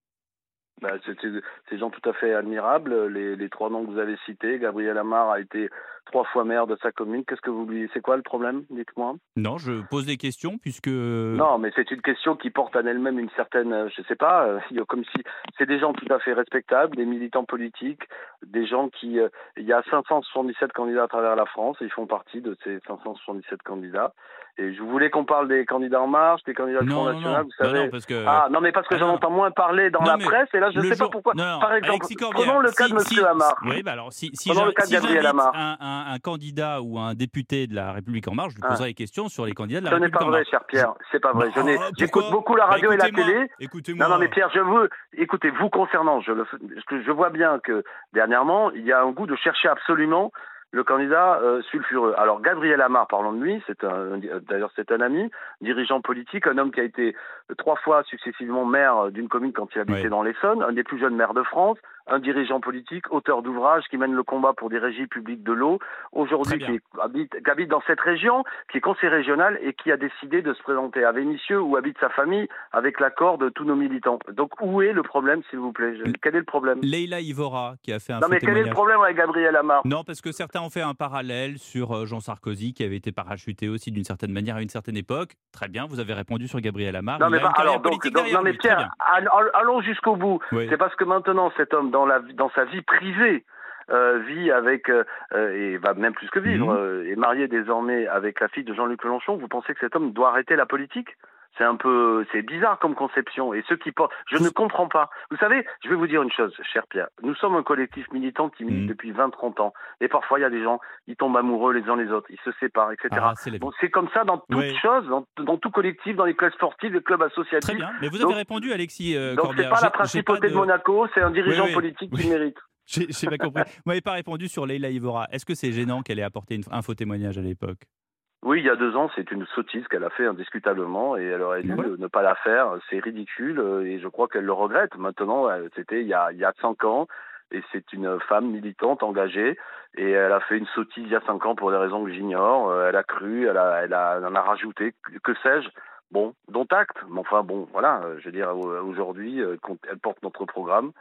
Bah, c'est des gens tout à fait admirables, les, les trois noms que vous avez cités. Gabriel Amar a été trois fois maire de sa commune. Qu'est-ce que vous lui... C'est quoi le problème? Dites-moi. Non, je pose des questions puisque... Non, mais c'est une question qui porte en elle-même une certaine... Je sais pas, euh, comme si... C'est des gens tout à fait respectables, des militants politiques, des gens qui... Euh, il y a cinq cent soixante-dix-sept candidats à travers la France et ils font partie de ces cinq cent soixante-dix-sept candidats. Et je voulais qu'on parle des candidats En Marche, des candidats du Front National, vous savez. Bah non, parce que... Ah, non, mais parce que ah, j'en entends moins parler dans non, la presse, et là, je ne sais jour... pas pourquoi. Non, non, Par exemple, prenons le cas si, de M. si, Amar. Oui, bah alors, si, si prenons le cas de si Gabriel Amar. Un, un, un candidat ou un député de la République En Marche, je lui poserai ah. des questions sur les candidats de la Ce République En Marche. Ce n'est pas vrai, cher Pierre, c'est pas vrai. Non, J'écoute beaucoup la radio bah, et la télé. Écoutez-moi. Non, non, mais Pierre, je veux... Écoutez, vous concernant, je, le... je vois bien que, dernièrement, il y a un goût de chercher absolument le candidat euh, sulfureux. Alors Gabriel Amar, parlons de lui, c'est un, d'ailleurs c'est un ami, dirigeant politique, un homme qui a été trois fois successivement maire d'une commune quand il habitait oui. dans l'Essonne, un des plus jeunes maires de France, un dirigeant politique, auteur d'ouvrages qui mène le combat pour des régies publiques de l'eau, aujourd'hui qui habite, qui habite dans cette région, qui est conseiller régional et qui a décidé de se présenter à Vénissieux où habite sa famille avec l'accord de tous nos militants. Donc où est le problème, s'il vous plaît? Quel est le problème? Leïla Ivora qui a fait un Non mais quel est le problème avec Gabriel Amar? Non, parce que certains ont fait un parallèle sur Jean Sarkozy qui avait été parachuté aussi d'une certaine manière à une certaine époque. Très bien, vous avez répondu sur Gabriel Amar. Non, mais bah, alors, donc, donc, non mais Pierre, allons jusqu'au bout. Oui. C'est parce que maintenant cet homme dans, la, dans sa vie privée euh, vit avec, euh, et va même plus que vivre, mmh. euh, est marié désormais avec la fille de Jean-Luc Mélenchon. Vous pensez que cet homme doit arrêter la politique? C'est un peu, c'est bizarre comme conception. Et ceux qui portent, je ne comprends pas. Vous savez, je vais vous dire une chose, cher Pierre. Nous sommes un collectif militant qui milite mmh. depuis vingt trente ans. Et parfois, il y a des gens, ils tombent amoureux les uns les autres, ils se séparent, et cetera. Ah, c'est bon, c'est comme ça dans toute oui. chose, dans, dans tout collectif, dans les clubs sportifs, les clubs associatifs. Très bien. Mais vous avez donc, répondu, Alexis euh, donc Corbière. Donc c'est pas la principauté de... de Monaco, c'est un dirigeant oui, oui. politique oui. qui mérite. J'ai pas compris. Vous m'avez pas répondu sur Leïla Ivora. Est-ce que c'est gênant qu'elle ait apporté une, un faux témoignage à l'époque? Oui, il y a deux ans, c'est une sottise qu'elle a fait indiscutablement et elle aurait dû ouais. ne pas la faire. C'est ridicule et je crois qu'elle le regrette. Maintenant, c'était il y a, il y a cinq ans et c'est une femme militante engagée et elle a fait une sottise il y a cinq ans pour des raisons que j'ignore. Elle a cru, elle a, elle a, elle en a rajouté, que sais-je. Bon, dont acte. Mais enfin, bon, voilà, je veux dire, aujourd'hui, elle porte notre programme.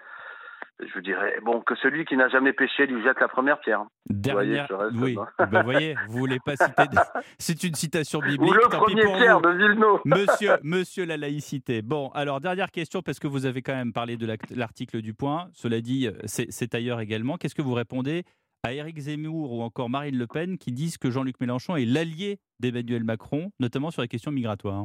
Je dirais, bon, que celui qui n'a jamais péché lui jette la première pierre. Dernière, vous voyez, oui, vous ben, voyez, vous voulez pas citer, de... c'est une citation biblique. Ou le premier Pierre vous. de Villeneuve. Monsieur, monsieur la laïcité. Bon, alors, dernière question, parce que vous avez quand même parlé de l'article du Point. Cela dit, c'est ailleurs également. Qu'est-ce que vous répondez à Éric Zemmour ou encore Marine Le Pen qui disent que Jean-Luc Mélenchon est l'allié d'Emmanuel Macron, notamment sur les questions migratoires?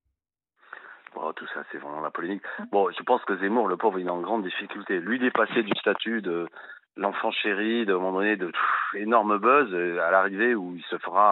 Oh, tout ça, c'est vraiment la polémique. Bon, je pense que Zemmour, le pauvre, il est en grande difficulté. Lui dépasser du statut de l'enfant chéri, de, à un moment donné, de pff, énorme buzz à l'arrivée où il se fera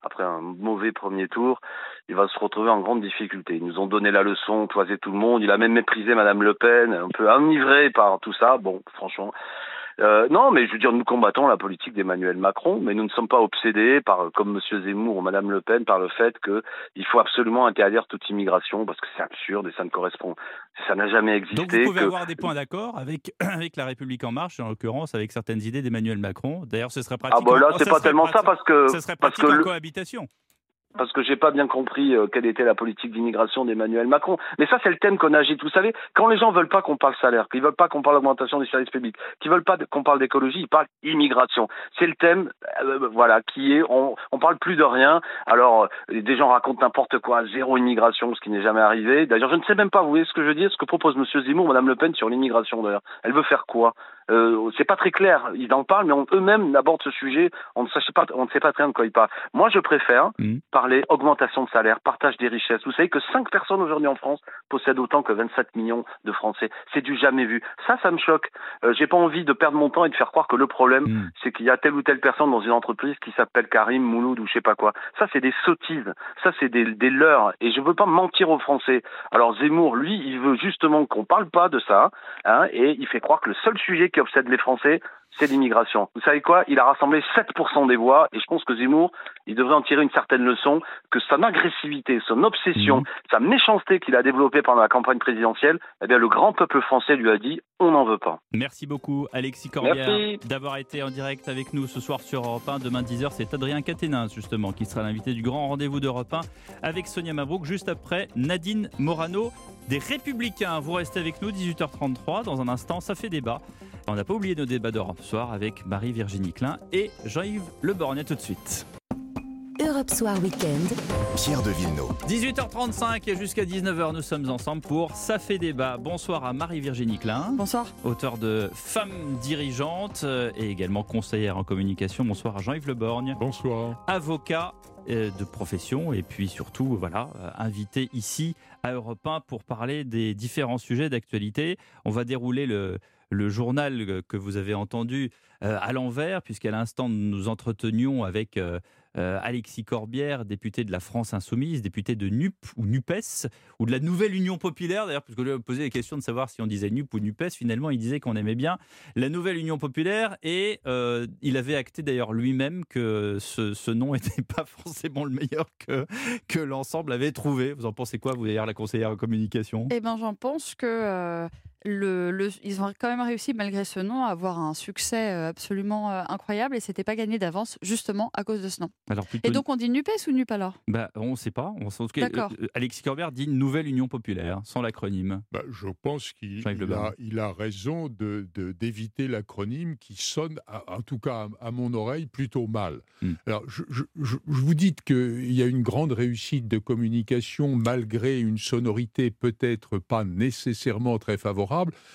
après un mauvais premier tour, il va se retrouver en grande difficulté. Ils nous ont donné la leçon, toisé tout le monde. Il a même méprisé Madame Le Pen, un peu enivré par tout ça. Bon, franchement... Euh, non, mais je veux dire, nous combattons la politique d'Emmanuel Macron, mais nous ne sommes pas obsédés par, comme M. Zemmour ou Mme Le Pen, par le fait qu'il faut absolument interdire toute immigration, parce que c'est absurde et ça ne correspond, ça n'a jamais existé. Donc vous pouvez que... avoir des points d'accord avec, avec la République En Marche, en l'occurrence avec certaines idées d'Emmanuel Macron. D'ailleurs, ce serait pratique. Ah bah là, en... c'est pas tellement pratique... ça, parce que... Ça serait pratique parce que en le... cohabitation. Parce que j'ai pas bien compris euh, quelle était la politique d'immigration d'Emmanuel Macron. Mais ça, c'est le thème qu'on agite. Vous savez, quand les gens veulent pas qu'on parle salaire, qu'ils veulent pas qu'on parle augmentation des services publics, qu'ils veulent pas qu'on parle d'écologie, ils parlent immigration. C'est le thème, euh, voilà, qui est, on, on parle plus de rien. Alors, euh, des gens racontent n'importe quoi, zéro immigration, ce qui n'est jamais arrivé. D'ailleurs, je ne sais même pas, vous voyez ce que je veux dire, ce que propose M. Zemmour, Mme Le Pen sur l'immigration, d'ailleurs. Elle veut faire quoi? Euh, c'est pas très clair, ils en parlent, mais on, eux-mêmes abordent ce sujet, on ne sait pas, on ne sait pas très bien de quoi ils parlent. Moi, je préfère mmh. parler augmentation de salaire, partage des richesses. Vous savez que cinq personnes aujourd'hui en France possèdent autant que vingt-sept millions de Français. C'est du jamais vu. Ça, ça me choque. Euh, j'ai pas envie de perdre mon temps et de faire croire que le problème, mmh. c'est qu'il y a telle ou telle personne dans une entreprise qui s'appelle Karim, Mouloud ou je sais pas quoi. Ça, c'est des sottises. Ça, c'est des, des leurres. Et je veux pas mentir aux Français. Alors Zemmour, lui, il veut justement qu'on parle pas de ça, hein, et il fait croire que le seul sujet qui obsède les Français, c'est l'immigration. Vous savez quoi? Il a rassemblé sept pour cent des voix, et je pense que Zemmour, il devrait en tirer une certaine leçon, que son agressivité, son obsession, mmh. sa méchanceté qu'il a développée pendant la campagne présidentielle, eh bien le grand peuple français lui a dit « on n'en veut pas ». Merci beaucoup Alexis Corbière Merci. d'avoir été en direct avec nous ce soir sur Europe un. Demain dix heures, c'est Adrien Caténin justement qui sera l'invité du grand rendez-vous d'Europe un avec Sonia Mabrouk, juste après Nadine Morano des Républicains. Vous restez avec nous, dix-huit heures trente-trois, dans un instant, ça fait débat. On n'a pas oublié nos débats d'Europe Soir avec Marie-Virginie Klein et Jean-Yves Le Borgne. À tout de suite. Europe Soir Weekend. Pierre de Villeneuve. dix-huit heures trente-cinq et jusqu'à dix-neuf heures, nous sommes ensemble pour Ça fait débat. Bonsoir à Marie-Virginie Klein. Bonsoir. Auteur de Femmes dirigeantes et également conseillère en communication. Bonsoir à Jean-Yves Le Borgne. Bonsoir. Avocat de profession et puis surtout voilà invité ici à Europe un pour parler des différents sujets d'actualité. On va dérouler le le journal que vous avez entendu euh, à l'envers, puisqu'à l'instant nous nous entretenions avec euh, euh, Alexis Corbière, député de la France Insoumise, député de N U P ou NUPES, ou de la Nouvelle Union Populaire, d'ailleurs, parce que je lui ai posé la question de savoir si on disait N U P ou NUPES, finalement il disait qu'on aimait bien la Nouvelle Union Populaire, et euh, il avait acté d'ailleurs lui-même que ce, ce nom n'était pas forcément le meilleur que, que l'ensemble avait trouvé. Vous en pensez quoi, vous d'ailleurs, la conseillère en communication? Eh bien j'en pense que... Euh... Le, le, ils ont quand même réussi, malgré ce nom, à avoir un succès absolument euh, incroyable et c'était pas gagné d'avance, justement à cause de ce nom. Alors plutôt... Et donc on dit NUPES ou NUP alors? Bah, on ne sait pas. On sait... D'accord. Euh, Alexis Corbière dit Nouvelle Union Populaire, sans l'acronyme. Bah, je pense qu'il il a, il a raison de, de, d'éviter l'acronyme qui sonne, à, en tout cas à, à mon oreille, plutôt mal. Mm. Alors, je, je, je, je vous dis qu'il y a une grande réussite de communication malgré une sonorité peut-être pas nécessairement très favorable.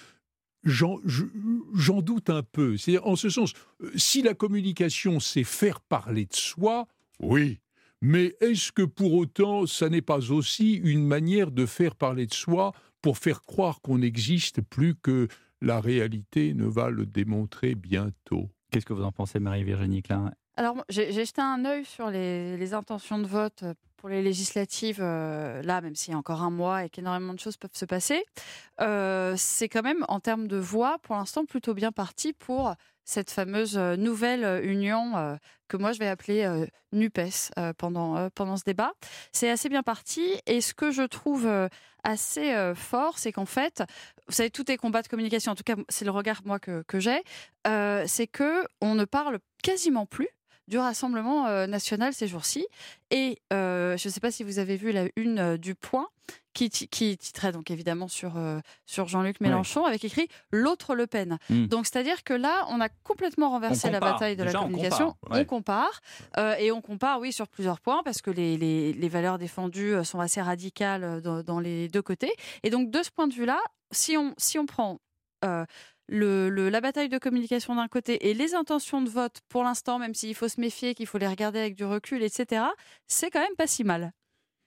J'en, j'en doute un peu. C'est-à-dire, en ce sens, si la communication, c'est faire parler de soi, oui. Mais est-ce que pour autant, ça n'est pas aussi une manière de faire parler de soi pour faire croire qu'on n'existe plus que la réalité ne va le démontrer bientôt? Qu'est-ce que vous en pensez, Marie-Virginie Klein? Alors, j'ai, j'ai jeté un œil sur les, les intentions de vote pour les législatives, euh, là, même s'il y a encore un mois et qu'énormément de choses peuvent se passer. Euh, c'est quand même, en termes de voix, pour l'instant, plutôt bien parti pour cette fameuse nouvelle union euh, que moi, je vais appeler euh, NUPES euh, pendant, euh, pendant ce débat. C'est assez bien parti. Et ce que je trouve euh, assez euh, fort, c'est qu'en fait, vous savez, tout est combat de communication. En tout cas, c'est le regard, moi, que, que j'ai. Euh, c'est qu'on ne parle quasiment plus du Rassemblement euh, national ces jours-ci. Et euh, je ne sais pas si vous avez vu la une euh, du Point, qui, t- qui titrait donc évidemment sur, euh, sur Jean-Luc Mélenchon, ouais. avec écrit « L'autre Le Pen mmh. ». Donc c'est-à-dire que là, on a complètement renversé la bataille de Déjà, la communication. On compare, ouais. on compare euh, et on compare, oui, sur plusieurs points, parce que les, les, les valeurs défendues sont assez radicales dans, dans les deux côtés. Et donc de ce point de vue-là, si on, si on prend... Euh, Le, le, la bataille de communication d'un côté et les intentions de vote pour l'instant, même s'il faut se méfier, qu'il faut les regarder avec du recul, et cetera, c'est quand même pas si mal.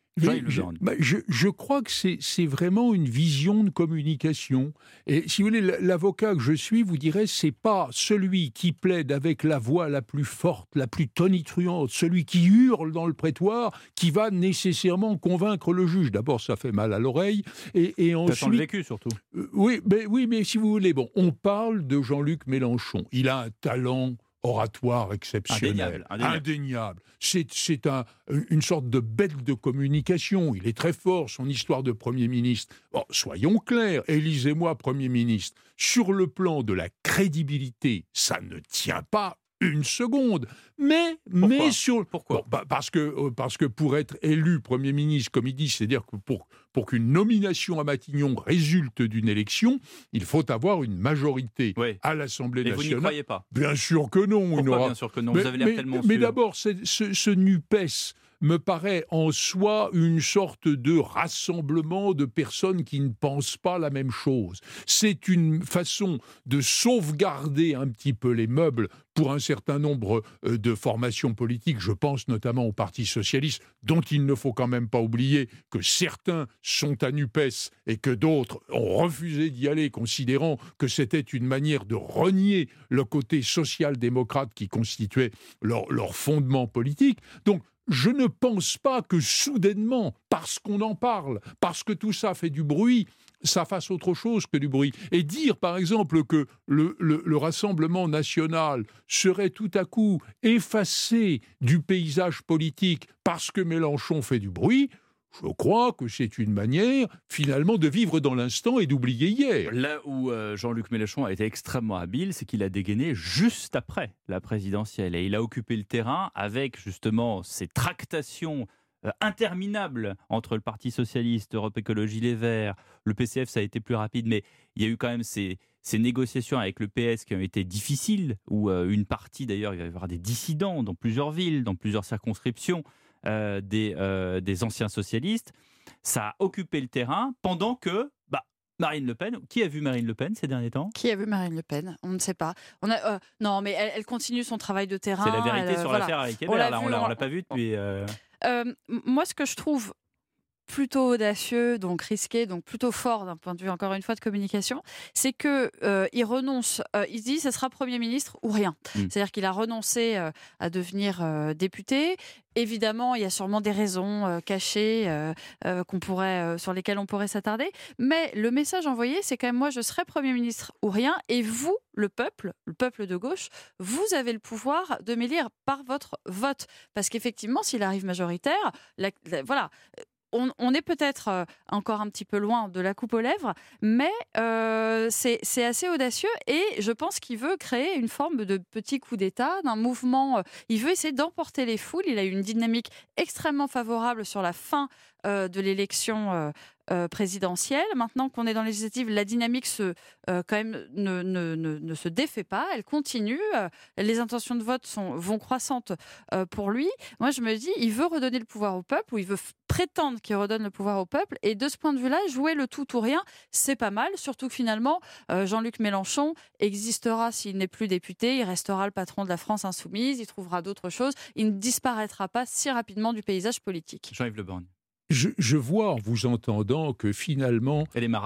Mais je, bah, je, je crois que c'est, c'est vraiment une vision de communication. Et si vous voulez, l'avocat que je suis vous dirait, c'est pas celui qui plaide avec la voix la plus forte, la plus tonitruante, celui qui hurle dans le prétoire, qui va nécessairement convaincre le juge. D'abord, ça fait mal à l'oreille. Et, et ensuite, le vécu, surtout. Euh, oui, mais, oui, mais si vous voulez, bon, on parle de Jean-Luc Mélenchon. Il a un talent oratoire exceptionnel, indéniable. indéniable. indéniable. C'est, c'est un, une sorte de bête de communication. Il est très fort, son histoire de Premier ministre. Bon, soyons clairs, élisez-moi Premier ministre. Sur le plan de la crédibilité, ça ne tient pas une seconde. Mais, Pourquoi mais sur... Pourquoi bon, bah, parce, que, parce que pour être élu Premier ministre, comme il dit, c'est-à-dire que pour, pour qu'une nomination à Matignon résulte d'une élection, il faut avoir une majorité oui. à l'Assemblée Et nationale. vous n'y croyez pas? Bien sûr que non. Pourquoi il aura... bien sûr que non? Mais, vous avez l'air mais, tellement mais sûr. d'abord, c'est, ce, ce NUPES me paraît en soi une sorte de rassemblement de personnes qui ne pensent pas la même chose. C'est une façon de sauvegarder un petit peu les meubles pour un certain nombre de formations politiques. Je pense notamment au Parti socialiste, dont il ne faut quand même pas oublier que certains sont à NUPES et que d'autres ont refusé d'y aller, considérant que c'était une manière de renier le côté social-démocrate qui constituait leur, leur fondement politique. Donc, je ne pense pas que soudainement, parce qu'on en parle, parce que tout ça fait du bruit, ça fasse autre chose que du bruit. Et dire, par exemple, que le, le, le Rassemblement national serait tout à coup effacé du paysage politique parce que Mélenchon fait du bruit, je crois que c'est une manière, finalement, de vivre dans l'instant et d'oublier hier. Là où euh, Jean-Luc Mélenchon a été extrêmement habile, c'est qu'il a dégainé juste après la présidentielle. Et il a occupé le terrain avec, justement, ces tractations euh, interminables entre le Parti socialiste, Europe Écologie Les Verts, le P C F, ça a été plus rapide, mais il y a eu quand même ces, ces négociations avec le P S qui ont été difficiles, où euh, une partie, d'ailleurs, il va y avoir des dissidents dans plusieurs villes, dans plusieurs circonscriptions. Euh, des, euh, des anciens socialistes, ça a occupé le terrain pendant que bah, Marine Le Pen, qui a vu Marine Le Pen ces derniers temps? Qui a vu Marine Le Pen? On ne sait pas. On a, euh, non, mais elle, elle continue son travail de terrain. C'est la vérité elle, sur voilà. l'affaire avec Hébert, là, on ne l'a pas vu depuis... Euh... Euh, moi, ce que je trouve plutôt audacieux, donc risqué, donc plutôt fort d'un point de vue, encore une fois, de communication, c'est qu'il euh, renonce, euh, il se dit ce sera Premier ministre ou rien. Mmh. C'est-à-dire qu'il a renoncé euh, à devenir euh, député. Évidemment, il y a sûrement des raisons euh, cachées euh, euh, qu'on pourrait, euh, sur lesquelles on pourrait s'attarder, mais le message envoyé, c'est quand même moi, je serai Premier ministre ou rien, et vous, le peuple, le peuple de gauche, vous avez le pouvoir de m'élire par votre vote. Parce qu'effectivement, s'il arrive majoritaire, la, la, voilà... On, on est peut-être euh, encore un petit peu loin de la coupe aux lèvres, mais euh, c'est, c'est assez audacieux et je pense qu'il veut créer une forme de petit coup d'État, d'un mouvement. Euh, il veut essayer d'emporter les foules. Il a eu une dynamique extrêmement favorable sur la fin euh, de l'élection euh, euh, présidentielle. Maintenant qu'on est dans les législatives, la dynamique se, euh, quand même ne, ne, ne, ne se défait pas, elle continue. Euh, les intentions de vote sont, vont croissantes euh, pour lui. Moi, je me dis, il veut redonner le pouvoir au peuple, ou il veut f- prétendre qu'il redonne le pouvoir au peuple. Et de ce point de vue-là, jouer le tout ou rien, c'est pas mal. Surtout que finalement, euh, Jean-Luc Mélenchon existera s'il n'est plus député. Il restera le patron de la France insoumise. Il trouvera d'autres choses. Il ne disparaîtra pas si rapidement du paysage politique. Jean-Yves Le Borgne. Je, je vois en vous entendant que finalement,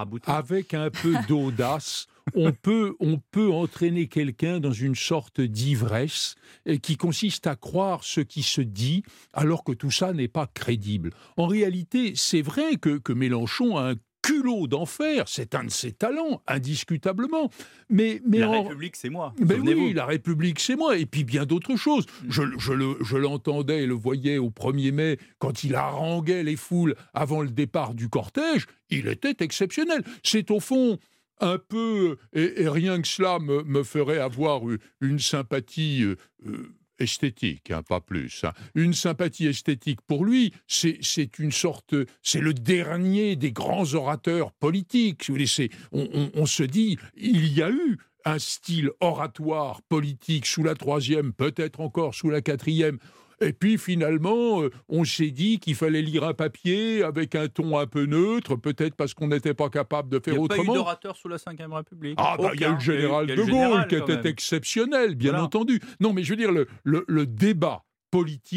avec un peu d'audace, on peut, on peut entraîner quelqu'un dans une sorte d'ivresse qui consiste à croire ce qui se dit alors que tout ça n'est pas crédible. En réalité, c'est vrai que, que Mélenchon a un culot d'enfer, c'est un de ses talents, indiscutablement. Mais, mais la en... République, c'est moi. Ben oui, la République, c'est moi. Et puis bien d'autres choses. Mmh. Je, je, le, je l'entendais et le voyais au premier mai, quand il haranguait les foules avant le départ du cortège, il était exceptionnel. C'est au fond un peu, et, et rien que cela me, me ferait avoir une sympathie... Euh, euh, esthétique, hein, pas plus. Hein. Une sympathie esthétique pour lui, c'est, c'est une sorte... C'est le dernier des grands orateurs politiques. C'est, on, on, on se dit, il y a eu un style oratoire politique sous la troisième, peut-être encore sous la quatrième. Et puis finalement, euh, on s'est dit qu'il fallait lire un papier avec un ton un peu neutre, peut-être parce qu'on n'était pas capable de faire autrement. Il n'y a pas eu d'orateur sous la cinquième République. Ah, bah, il y a eu le général de Gaulle, qui était exceptionnel, bien voilà. entendu. Non, mais je veux dire, le, le, le débat politique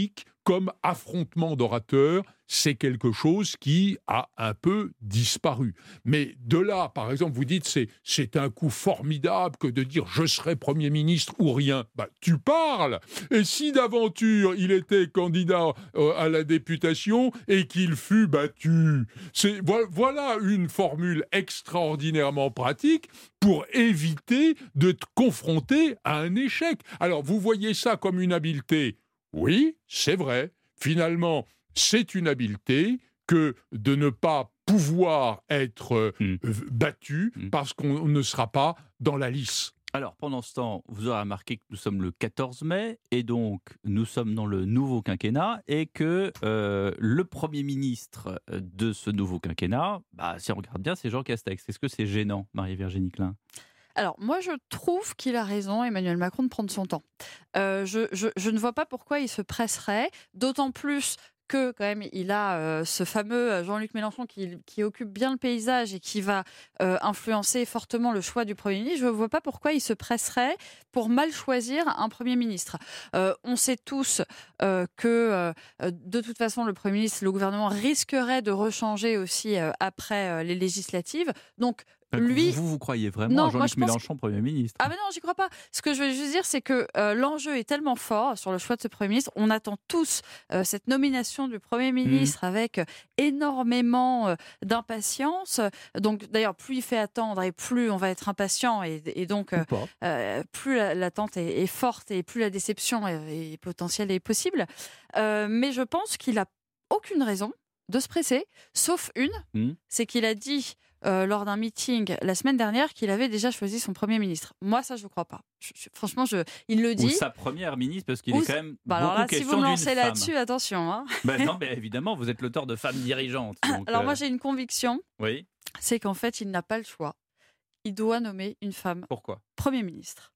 comme affrontement d'orateurs, c'est quelque chose qui a un peu disparu. Mais de là, par exemple, vous dites c'est c'est un coup formidable que de dire je serai Premier ministre ou rien. Bah, tu parles. Et si d'aventure il était candidat euh, à la députation et qu'il fut battu, c'est voilà une formule extraordinairement pratique pour éviter de te confronter à un échec. Alors vous voyez ça comme une habileté. Oui, c'est vrai. Finalement, c'est une habileté que de ne pas pouvoir être mmh. battu mmh. parce qu'on ne sera pas dans la lice. Alors, pendant ce temps, vous aurez remarqué que nous sommes le quatorze mai, et donc nous sommes dans le nouveau quinquennat, et que euh, le Premier ministre de ce nouveau quinquennat, bah, si on regarde bien, c'est Jean Castex. Est-ce que c'est gênant, Marie-Virginie Klein ? Alors, moi, je trouve qu'il a raison, Emmanuel Macron, de prendre son temps. Euh, je, je, je ne vois pas pourquoi il se presserait, d'autant plus que, quand même, il a euh, ce fameux Jean-Luc Mélenchon qui, qui occupe bien le paysage et qui va euh, influencer fortement le choix du Premier ministre. Je ne vois pas pourquoi il se presserait pour mal choisir un Premier ministre. Euh, on sait tous euh, que, euh, de toute façon, le Premier ministre, le gouvernement risquerait de rechanger aussi euh, après euh, les législatives. Donc, lui, vous, vous croyez vraiment non, à Jean-Luc Mélenchon que... Premier ministre? Ah mais non, j'y crois pas. Ce que je veux juste dire, c'est que euh, l'enjeu est tellement fort sur le choix de ce Premier ministre. On attend tous euh, cette nomination du Premier ministre mmh. avec énormément euh, d'impatience. Donc d'ailleurs, plus il fait attendre et plus on va être impatient et, et donc euh, euh, plus l'attente est, est forte et plus la déception est, est potentielle et possible. Euh, mais je pense qu'il a aucune raison de se presser, sauf une, mmh. c'est qu'il a dit Euh, lors d'un meeting la semaine dernière qu'il avait déjà choisi son Premier ministre. Moi, ça, je ne crois pas. Je, je, franchement, je, il le dit. Ou sa première ministre, parce qu'il Ou est quand même bah, beaucoup alors là, question si vous me d'une lancez femme. là-dessus, attention. Hein. Ben non, mais évidemment, vous êtes l'auteur de Femmes dirigeantes. Donc, alors euh... moi, j'ai une conviction. Oui. C'est qu'en fait, il n'a pas le choix. Il doit nommer une femme. Pourquoi ? Premier ministre.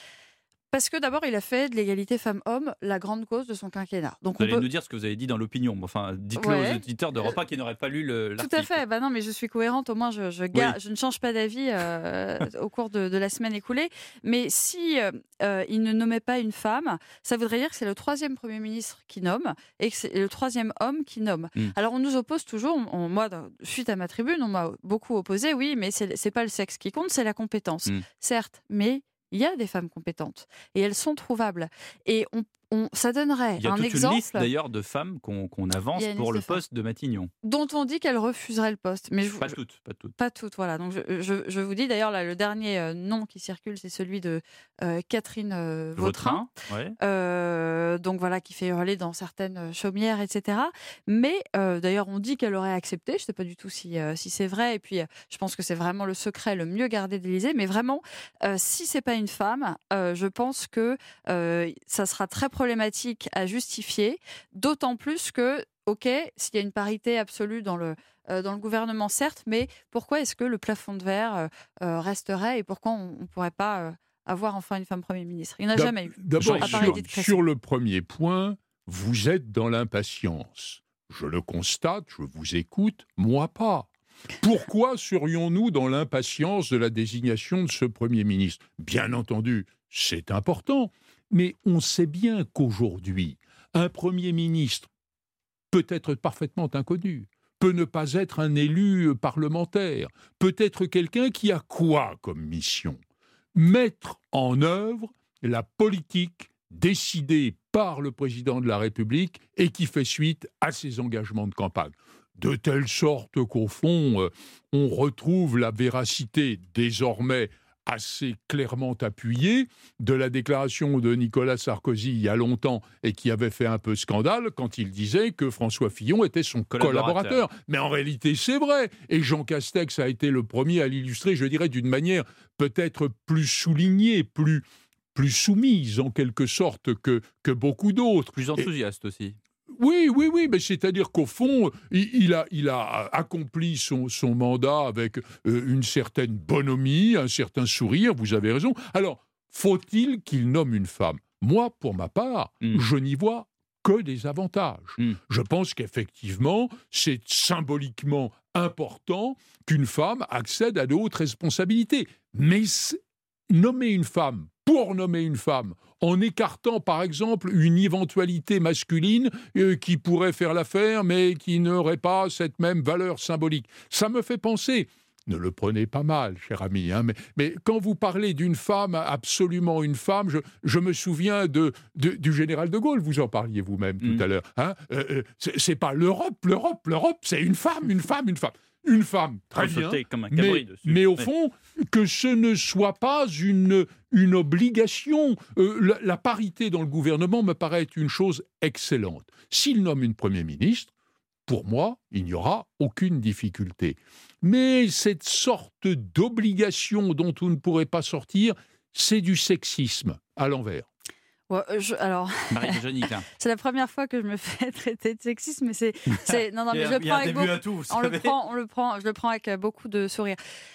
Parce que d'abord, il a fait de l'égalité femmes-hommes la grande cause de son quinquennat. Donc vous on allez peut... nous dire ce que vous avez dit dans l'opinion. Enfin, dites-le ouais. aux auditeurs d'Europe un qui n'auraient pas lu le, l'article. Tout à fait. Bah non, mais je suis cohérente. Au moins, je, je, gar... oui. je ne change pas d'avis euh, au cours de, de la semaine écoulée. Mais si euh, il ne nommait pas une femme, ça voudrait dire que c'est le troisième Premier ministre qui nomme et que c'est le troisième homme qui nomme. Mm. Alors, on nous oppose toujours. On, moi, suite à ma tribune, on m'a beaucoup opposé. Oui, mais c'est, c'est pas le sexe qui compte, c'est la compétence. Mm. Certes, mais il y a des femmes compétentes et elles sont trouvables. Et on, on, ça donnerait un exemple. Il y a toute exemple, une liste d'ailleurs de femmes qu'on, qu'on avance pour le poste de Matignon. Dont on dit qu'elles refuseraient le poste. Mais je, pas toutes, pas toutes. Pas toutes, voilà. Donc je, je, je vous dis d'ailleurs, là, le dernier euh, nom qui circule, c'est celui de euh, Catherine euh, Vautrin. Vautrin ouais. euh, donc voilà, qui fait hurler dans certaines chaumières, et cetera. Mais euh, d'ailleurs, on dit qu'elle aurait accepté. Je ne sais pas du tout si, euh, si c'est vrai. Et puis, euh, je pense que c'est vraiment le secret le mieux gardé de l'Élysée. Mais vraiment, euh, si ce n'est pas une femme, euh, je pense que euh, ça sera très problématique à justifier, d'autant plus que, ok, s'il y a une parité absolue dans le, euh, dans le gouvernement, certes, mais pourquoi est-ce que le plafond de verre euh, euh, resterait et pourquoi on ne pourrait pas euh, avoir enfin une femme Premier ministre? Il n'y en a D'ab- jamais eu. D'abord, sur, sur le premier point, vous êtes dans l'impatience. Je le constate, je vous écoute, moi pas. Pourquoi serions-nous dans l'impatience de la désignation de ce Premier ministre ? Bien entendu, c'est important, mais on sait bien qu'aujourd'hui, un Premier ministre peut être parfaitement inconnu, peut ne pas être un élu parlementaire, peut être quelqu'un qui a quoi comme mission ? Mettre en œuvre la politique décidée par le président de la République et qui fait suite à ses engagements de campagne. De telle sorte qu'au fond, euh, on retrouve la véracité désormais assez clairement appuyée de la déclaration de Nicolas Sarkozy il y a longtemps et qui avait fait un peu scandale quand il disait que François Fillon était son collaborateur. collaborateur. Mais en réalité, c'est vrai. Et Jean Castex a été le premier à l'illustrer, je dirais, d'une manière peut-être plus soulignée, plus, plus soumise en quelque sorte que, que beaucoup d'autres. Plus enthousiaste et, aussi. Oui, oui, oui, mais c'est-à-dire qu'au fond, il, il, a, il a accompli son, son mandat avec euh, une certaine bonhomie, un certain sourire, vous avez raison. Alors, faut-il qu'il nomme une femme ? Moi, pour ma part, mmh. je n'y vois que des avantages. Mmh. Je pense qu'effectivement, c'est symboliquement important qu'une femme accède à de hautes responsabilités. Mais nommer une femme pour nommer une femme, en écartant par exemple une éventualité masculine euh, qui pourrait faire l'affaire, mais qui n'aurait pas cette même valeur symbolique. Ça me fait penser... Ne le prenez pas mal, cher ami, hein, mais, mais quand vous parlez d'une femme, absolument une femme, je, je me souviens de, de, du général de Gaulle, vous en parliez vous-même tout mmh. à l'heure. Hein, euh, c'est, c'est pas l'Europe, l'Europe, l'Europe, c'est une femme, une femme, une femme. Une femme, très bien, comme un mais, dessus. mais au oui. fond, que ce ne soit pas une, une obligation. Euh, la, la parité dans le gouvernement me paraît être une chose excellente. S'il nomme une Premier ministre, pour moi, il n'y aura aucune difficulté. Mais cette sorte d'obligation dont on ne pourrait pas sortir, c'est du sexisme à l'envers. Ouais, je, alors, c'est la première fois que je me fais traiter de sexisme, mais c'est, c'est non non mais je le prends avec beaucoup, tout, on le prend, on le prend, je le prends avec beaucoup de sourire.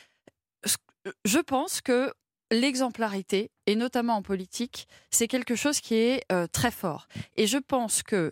Je pense que l'exemplarité, et notamment en politique, c'est quelque chose qui est euh, très fort. Et je pense que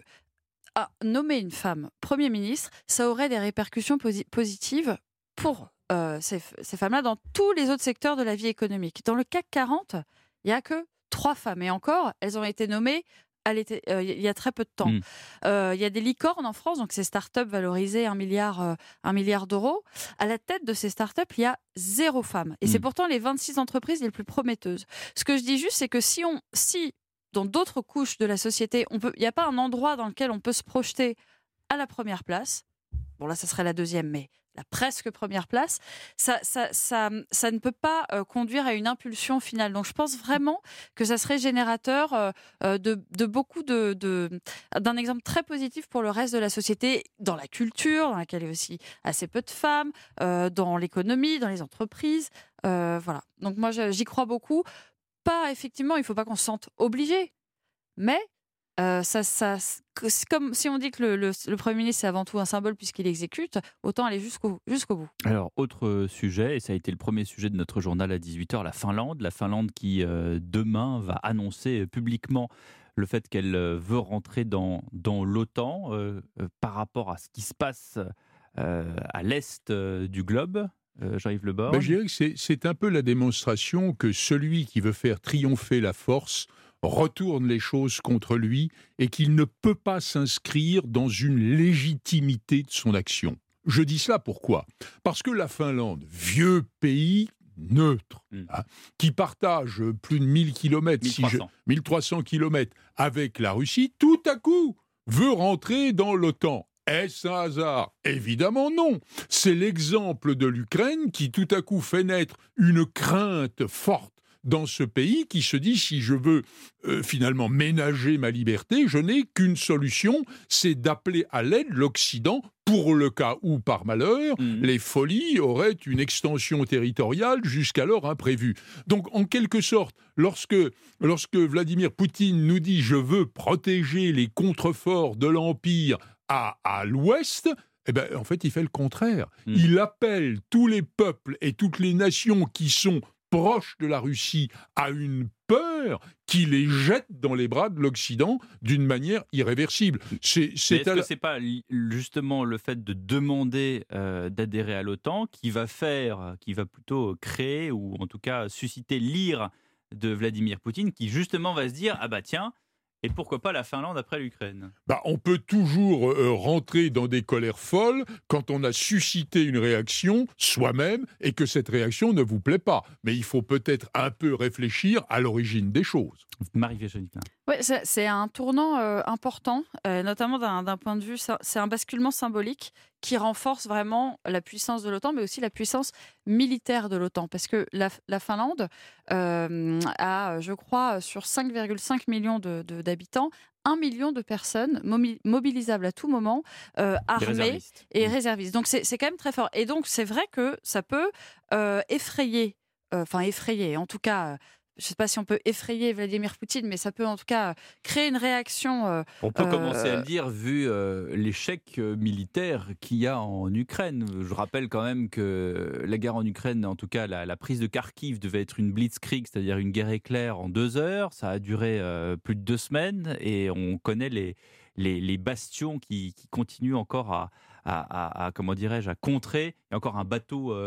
à nommer une femme Premier ministre, ça aurait des répercussions posi- positives pour euh, ces, ces femmes-là dans tous les autres secteurs de la vie économique. Dans le C A C quarante, il n'y a que trois femmes. Et encore, elles ont été nommées il euh, y a très peu de temps. Il mmh. euh, y a des licornes en France, donc ces startups valorisées un milliard, euh, un milliard d'euros. À la tête de ces startups, il y a zéro femme. Et mmh. c'est pourtant les vingt-six entreprises les plus prometteuses. Ce que je dis juste, c'est que si on... Si dans d'autres couches de la société, il n'y a pas un endroit dans lequel on peut se projeter à la première place. Bon, là, ça serait la deuxième, mais la presque première place. Ça, ça, ça, ça ne peut pas euh, conduire à une impulsion finale. Donc, je pense vraiment que ça serait générateur euh, de, de beaucoup de, de, d'un exemple très positif pour le reste de la société, dans la culture, dans laquelle il y a aussi assez peu de femmes, euh, dans l'économie, dans les entreprises. Euh, voilà. Donc, moi, j'y crois beaucoup. Pas, effectivement, il ne faut pas qu'on se sente obligé, mais euh, ça, ça, c'est comme si on dit que le, le, le Premier ministre, c'est avant tout un symbole puisqu'il exécute, autant aller jusqu'au, jusqu'au bout. Alors, autre sujet, et ça a été le premier sujet de notre journal à dix-huit heures, la Finlande. La Finlande qui, euh, demain, va annoncer publiquement le fait qu'elle veut rentrer dans, dans l'OTAN euh, euh, par rapport à ce qui se passe euh, à l'est euh, du globe. Euh, Jean-Yves Le Borgne. Ben, je dirais que c'est, c'est un peu la démonstration que celui qui veut faire triompher la force retourne les choses contre lui et qu'il ne peut pas s'inscrire dans une légitimité de son action. Je dis cela pourquoi ? Parce que la Finlande, vieux pays neutre, mmh. hein, qui partage plus de mille kilomètres, mille trois cents. Si je, mille trois cents kilomètres avec la Russie, tout à coup veut rentrer dans l'OTAN. Est-ce un hasard ? Évidemment non. C'est l'exemple de l'Ukraine qui tout à coup fait naître une crainte forte dans ce pays qui se dit si je veux euh, finalement ménager ma liberté, je n'ai qu'une solution, c'est d'appeler à l'aide l'Occident pour le cas où, par malheur, mmh. les folies auraient une extension territoriale jusqu'alors imprévue. Donc, en quelque sorte, lorsque, lorsque Vladimir Poutine nous dit « je veux protéger les contreforts de l'Empire », À, à l'ouest, eh ben, en fait, il fait le contraire. Mmh. Il appelle tous les peuples et toutes les nations qui sont proches de la Russie à une peur qui les jette dans les bras de l'Occident d'une manière irréversible. C'est, c'est est-ce à que la... ce n'est pas justement le fait de demander euh, d'adhérer à l'OTAN qui va faire, qui va plutôt créer, ou en tout cas susciter l'ire de Vladimir Poutine, qui justement va se dire « Ah bah tiens, et pourquoi pas la Finlande après l'Ukraine ?» Bah, on peut toujours euh, rentrer dans des colères folles quand on a suscité une réaction soi-même et que cette réaction ne vous plaît pas. Mais il faut peut-être un peu réfléchir à l'origine des choses. Marie Féchonique. Oui, c'est, c'est un tournant euh, important, euh, notamment d'un, d'un point de vue, c'est un basculement symbolique qui renforce vraiment la puissance de l'OTAN, mais aussi la puissance militaire de l'OTAN. Parce que la, la Finlande euh, a, je crois, sur cinq virgule cinq millions de, de, d'habitants, un million de personnes mobilisables à tout moment, euh, armées et réservistes. Donc c'est, c'est quand même très fort. Et donc c'est vrai que ça peut euh, effrayer, enfin euh, effrayer, en tout cas... Je ne sais pas si on peut effrayer Vladimir Poutine, mais ça peut en tout cas créer une réaction. Euh, on peut euh, commencer à le dire, vu euh, l'échec militaire qu'il y a en Ukraine. Je rappelle quand même que la guerre en Ukraine, en tout cas la, la prise de Kharkiv, devait être une blitzkrieg, c'est-à-dire une guerre éclair en deux heures. Ça a duré euh, plus de deux semaines et on connaît les, les, les bastions qui, qui continuent encore à, à, à, à, comment dirais-je, à contrer. Il y a encore un bateau... Euh,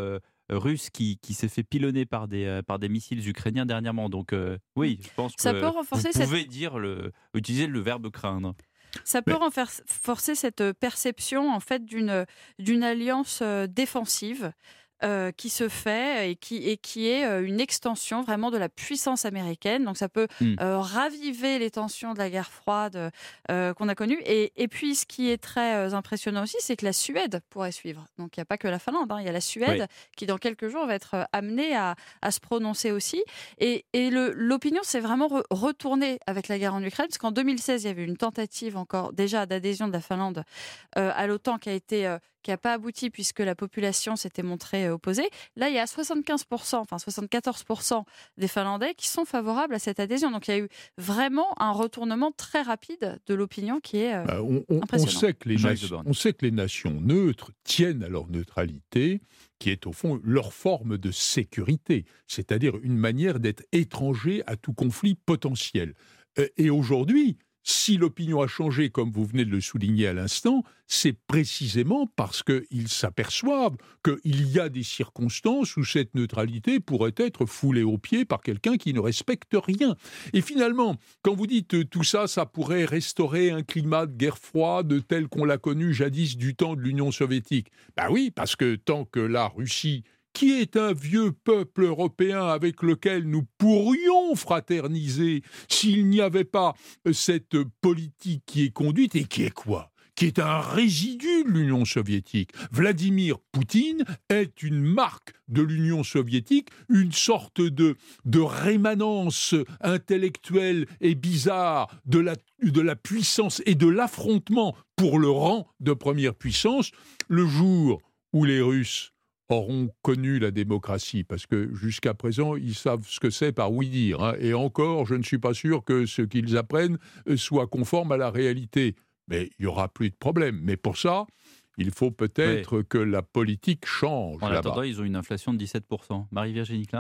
russe qui, qui s'est fait pilonner par des, euh, par des missiles ukrainiens dernièrement. Donc euh, oui, je pense Ça que peut renforcer vous pouvez cette... dire le, utiliser le verbe craindre. Ça peut Mais... renforcer cette perception en fait d'une, d'une alliance défensive euh, qui se fait et qui, et qui est une extension vraiment de la puissance américaine. Donc ça peut mm. euh, raviver les tensions de la guerre froide euh, qu'on a connue. Et, et puis ce qui est très euh, impressionnant aussi, c'est que la Suède pourrait suivre. Donc il n'y a pas que la Finlande, hein, il y a la Suède oui. qui dans quelques jours va être amenée à, à se prononcer aussi. Et, et le, l'opinion s'est vraiment re- retournée avec la guerre en Ukraine, parce qu'en deux mille seize, il y avait une tentative encore déjà d'adhésion de la Finlande euh, à l'OTAN qui a été... Euh, qui n'a pas abouti puisque la population s'était montrée opposée. Là, il y a soixante-quinze pour cent, enfin soixante-quatorze pour cent des Finlandais qui sont favorables à cette adhésion. Donc il y a eu vraiment un retournement très rapide de l'opinion qui est euh, bah, on, on, impressionnant. On sait, que les nations, on sait que les nations neutres tiennent à leur neutralité, qui est au fond leur forme de sécurité, c'est-à-dire une manière d'être étranger à tout conflit potentiel. Et aujourd'hui, si l'opinion a changé, comme vous venez de le souligner à l'instant, c'est précisément parce qu'ils s'aperçoivent qu'il y a des circonstances où cette neutralité pourrait être foulée aux pieds par quelqu'un qui ne respecte rien. Et finalement, quand vous dites tout ça, ça pourrait restaurer un climat de guerre froide tel qu'on l'a connu jadis du temps de l'Union soviétique. Ben oui, parce que tant que la Russie, qui est un vieux peuple européen avec lequel nous pourrions fraterniser s'il n'y avait pas cette politique qui est conduite et qui est quoi ? Qui est un résidu de l'Union soviétique. Vladimir Poutine est une marque de l'Union soviétique, une sorte de, de rémanence intellectuelle et bizarre de la, de la puissance et de l'affrontement pour le rang de première puissance. Le jour où les Russes auront connu la démocratie, parce que jusqu'à présent, ils savent ce que c'est par oui-dire. Hein, et encore, je ne suis pas sûr que ce qu'ils apprennent soit conforme à la réalité. Mais il n'y aura plus de problème. Mais pour ça, il faut peut-être oui. que la politique change en là-bas. En attendant, ils ont une inflation de dix-sept pour cent. Marie-Virginie Klein ?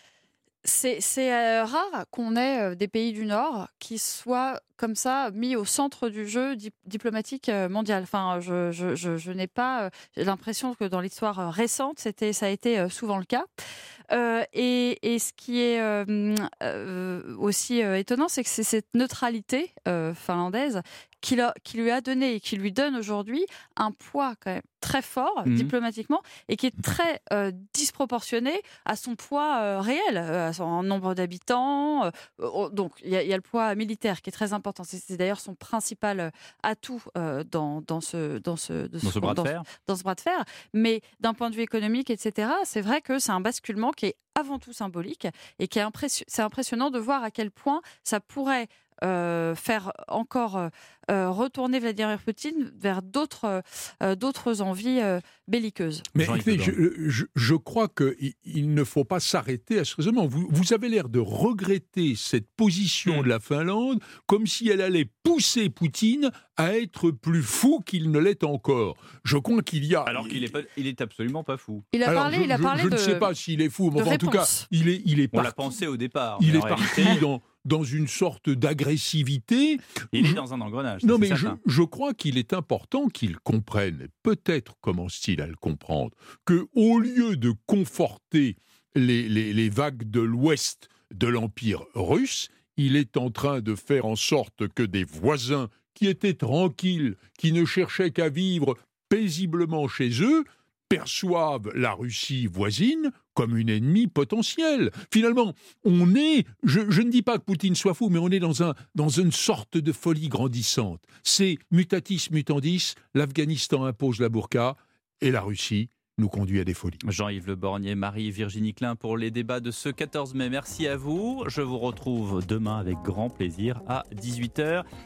C'est, c'est euh, rare qu'on ait euh, des pays du Nord qui soient comme ça mis au centre du jeu di- diplomatique euh, mondial. Enfin, je, je, je, je n'ai pas euh, l'impression que dans l'histoire euh, récente, c'était, ça a été euh, souvent le cas. Euh, et, et ce qui est euh, euh, aussi euh, étonnant, c'est que c'est cette neutralité euh, finlandaise qui, l'a, qui lui a donné et qui lui donne aujourd'hui un poids quand même très fort mmh. diplomatiquement et qui est très euh, disproportionné à son poids euh, réel, euh, à son nombre d'habitants. Euh, donc il y, y a le poids militaire qui est très important. C'est, c'est d'ailleurs son principal atout euh, dans, dans ce, dans ce, de dans, ce, ce bras de dans, fer. dans ce bras de fer. Mais d'un point de vue économique, et cetera, c'est vrai que c'est un basculement qui est avant tout symbolique et qui est impression, c'est impressionnant de voir à quel point ça pourrait Euh, faire encore euh, retourner Vladimir Poutine vers d'autres, euh, d'autres envies euh, belliqueuses. Mais écoutez, je, je, je crois qu'il il ne faut pas s'arrêter à ce raisonnement. Vous, vous avez l'air de regretter cette position mmh. de la Finlande comme si elle allait pousser Poutine à être plus fou qu'il ne l'est encore. Je crois qu'il y a... Alors qu'il est, pas, il est absolument pas fou. Il a Alors, parlé, je, il a parlé je, je de... ne sais pas s'il est fou, mais enfin, en tout cas, il est, il est On parti... l'a pensé au départ. Il est réalité... parti dans... dans une sorte d'agressivité. Il est dans un engrenage. Non, mais je, je crois qu'il est important qu'il comprenne, peut-être commence-t-il à le comprendre, qu'au lieu de conforter les, les, les vagues de l'Ouest de l'Empire russe, il est en train de faire en sorte que des voisins qui étaient tranquilles, qui ne cherchaient qu'à vivre paisiblement chez eux, perçoivent la Russie voisine comme une ennemie potentielle. Finalement, on est, je, je ne dis pas que Poutine soit fou, mais on est dans, un, dans une sorte de folie grandissante. C'est mutatis mutandis, l'Afghanistan impose la burqa et la Russie nous conduit à des folies. Jean-Yves Le Borgnet, Marie-Virginie Klein pour les débats de ce quatorze mai. Merci à vous. Je vous retrouve demain avec grand plaisir à dix-huit heures.